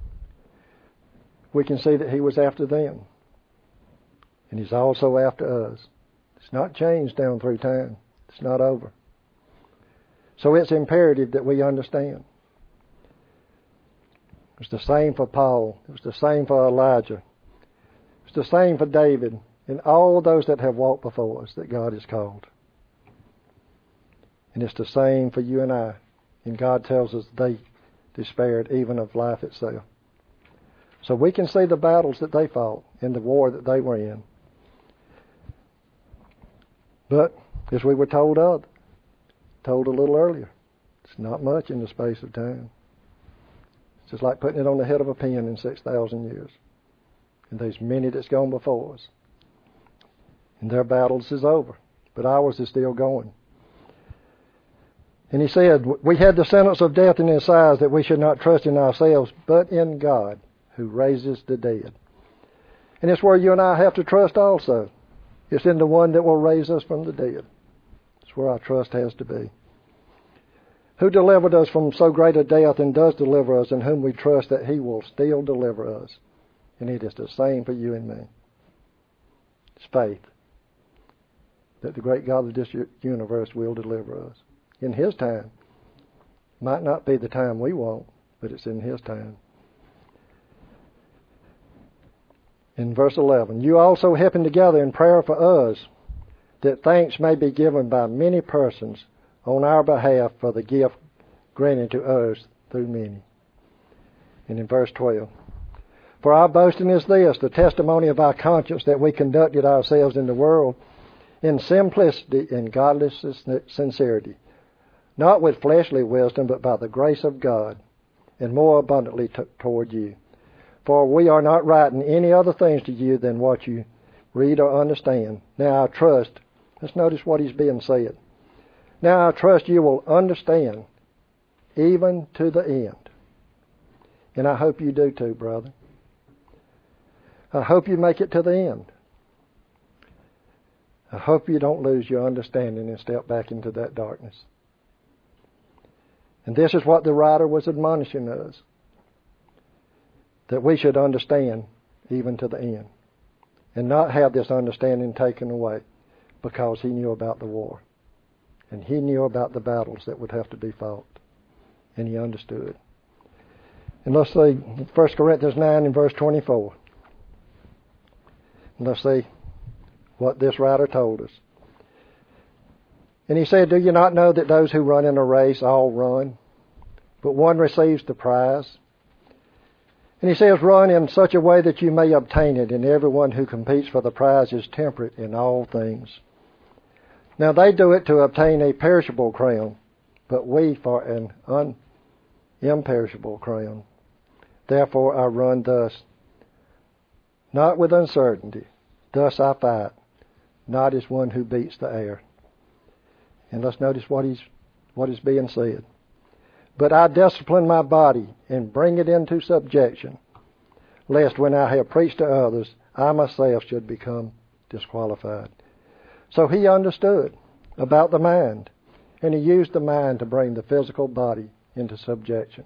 We can see that he was after them. And he's also after us. It's not changed down through time. It's not over. So it's imperative that we understand. It was the same for Paul. It was the same for Elijah. It was the same for David and all those that have walked before us that God has called. And it's the same for you and I. And God tells us they despaired even of life itself. So we can see the battles that they fought and the war that they were in. But, as we were told a little earlier, it's not much in the space of time. It's just like putting it on the head of a pin in 6,000 years. And there's many that's gone before us. And their battles is over. But ours is still going. And he said, we had the sentence of death in his eyes that we should not trust in ourselves, but in God, who raises the dead. And it's where you and I have to trust also. It's in the one that will raise us from the dead. It's where our trust has to be. Who delivered us from so great a death and does deliver us, in whom we trust that he will still deliver us. And it is the same for you and me. It's faith that the great God of this universe will deliver us. In his time. Might not be the time we want, but it's in his time. In verse 11, you also helping together in prayer for us, that thanks may be given by many persons on our behalf for the gift granted to us through many. And in verse 12, for our boasting is this, the testimony of our conscience, that we conducted ourselves in the world in simplicity and godly sincerity, not with fleshly wisdom, but by the grace of God, and more abundantly toward you. For we are not writing any other things to you than what you read or understand. Now I trust, let's notice what is being said. Now I trust you will understand even to the end. And I hope you do too, brother. I hope you make it to the end. I hope you don't lose your understanding and step back into that darkness. And this is what the writer was admonishing us. That we should understand even to the end. And not have this understanding taken away because he knew about the war. And he knew about the battles that would have to be fought. And he understood. And let's see 1 Corinthians 9 and verse 24. And let's see what this writer told us. And he said, do you not know that those who run in a race all run, but one receives the prize? And he says, run in such a way that you may obtain it, and everyone who competes for the prize is temperate in all things. Now they do it to obtain a perishable crown, but we for an imperishable crown. Therefore I run thus, not with uncertainty. Thus I fight, not as one who beats the air. And let's notice what is being said. But I discipline my body and bring it into subjection, lest when I have preached to others, I myself should become disqualified. So he understood about the mind, and he used the mind to bring the physical body into subjection.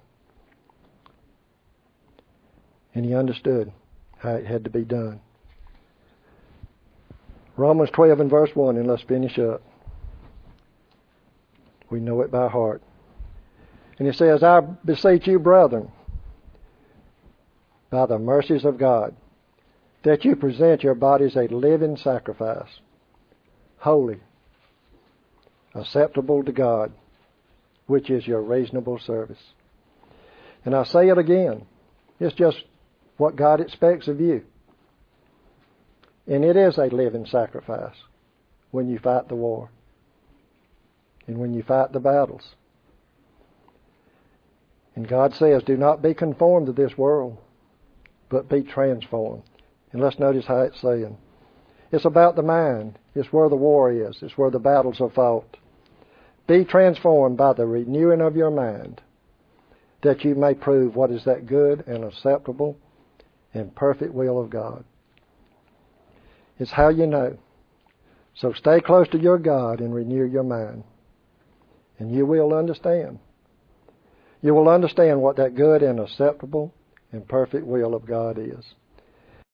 And he understood how it had to be done. Romans 12 and verse 1, and let's finish up. We know it by heart. And it says, I beseech you, brethren, by the mercies of God, that you present your bodies a living sacrifice, holy, acceptable to God, which is your reasonable service. And I say it again, it's just what God expects of you. And it is a living sacrifice when you fight the war and when you fight the battles. And God says, do not be conformed to this world, but be transformed. And let's notice how it's saying. It's about the mind. It's where the war is. It's where the battles are fought. Be transformed by the renewing of your mind, that you may prove what is that good and acceptable and perfect will of God. It's how you know. So stay close to your God and renew your mind. And you will understand. You will understand what that good and acceptable and perfect will of God is.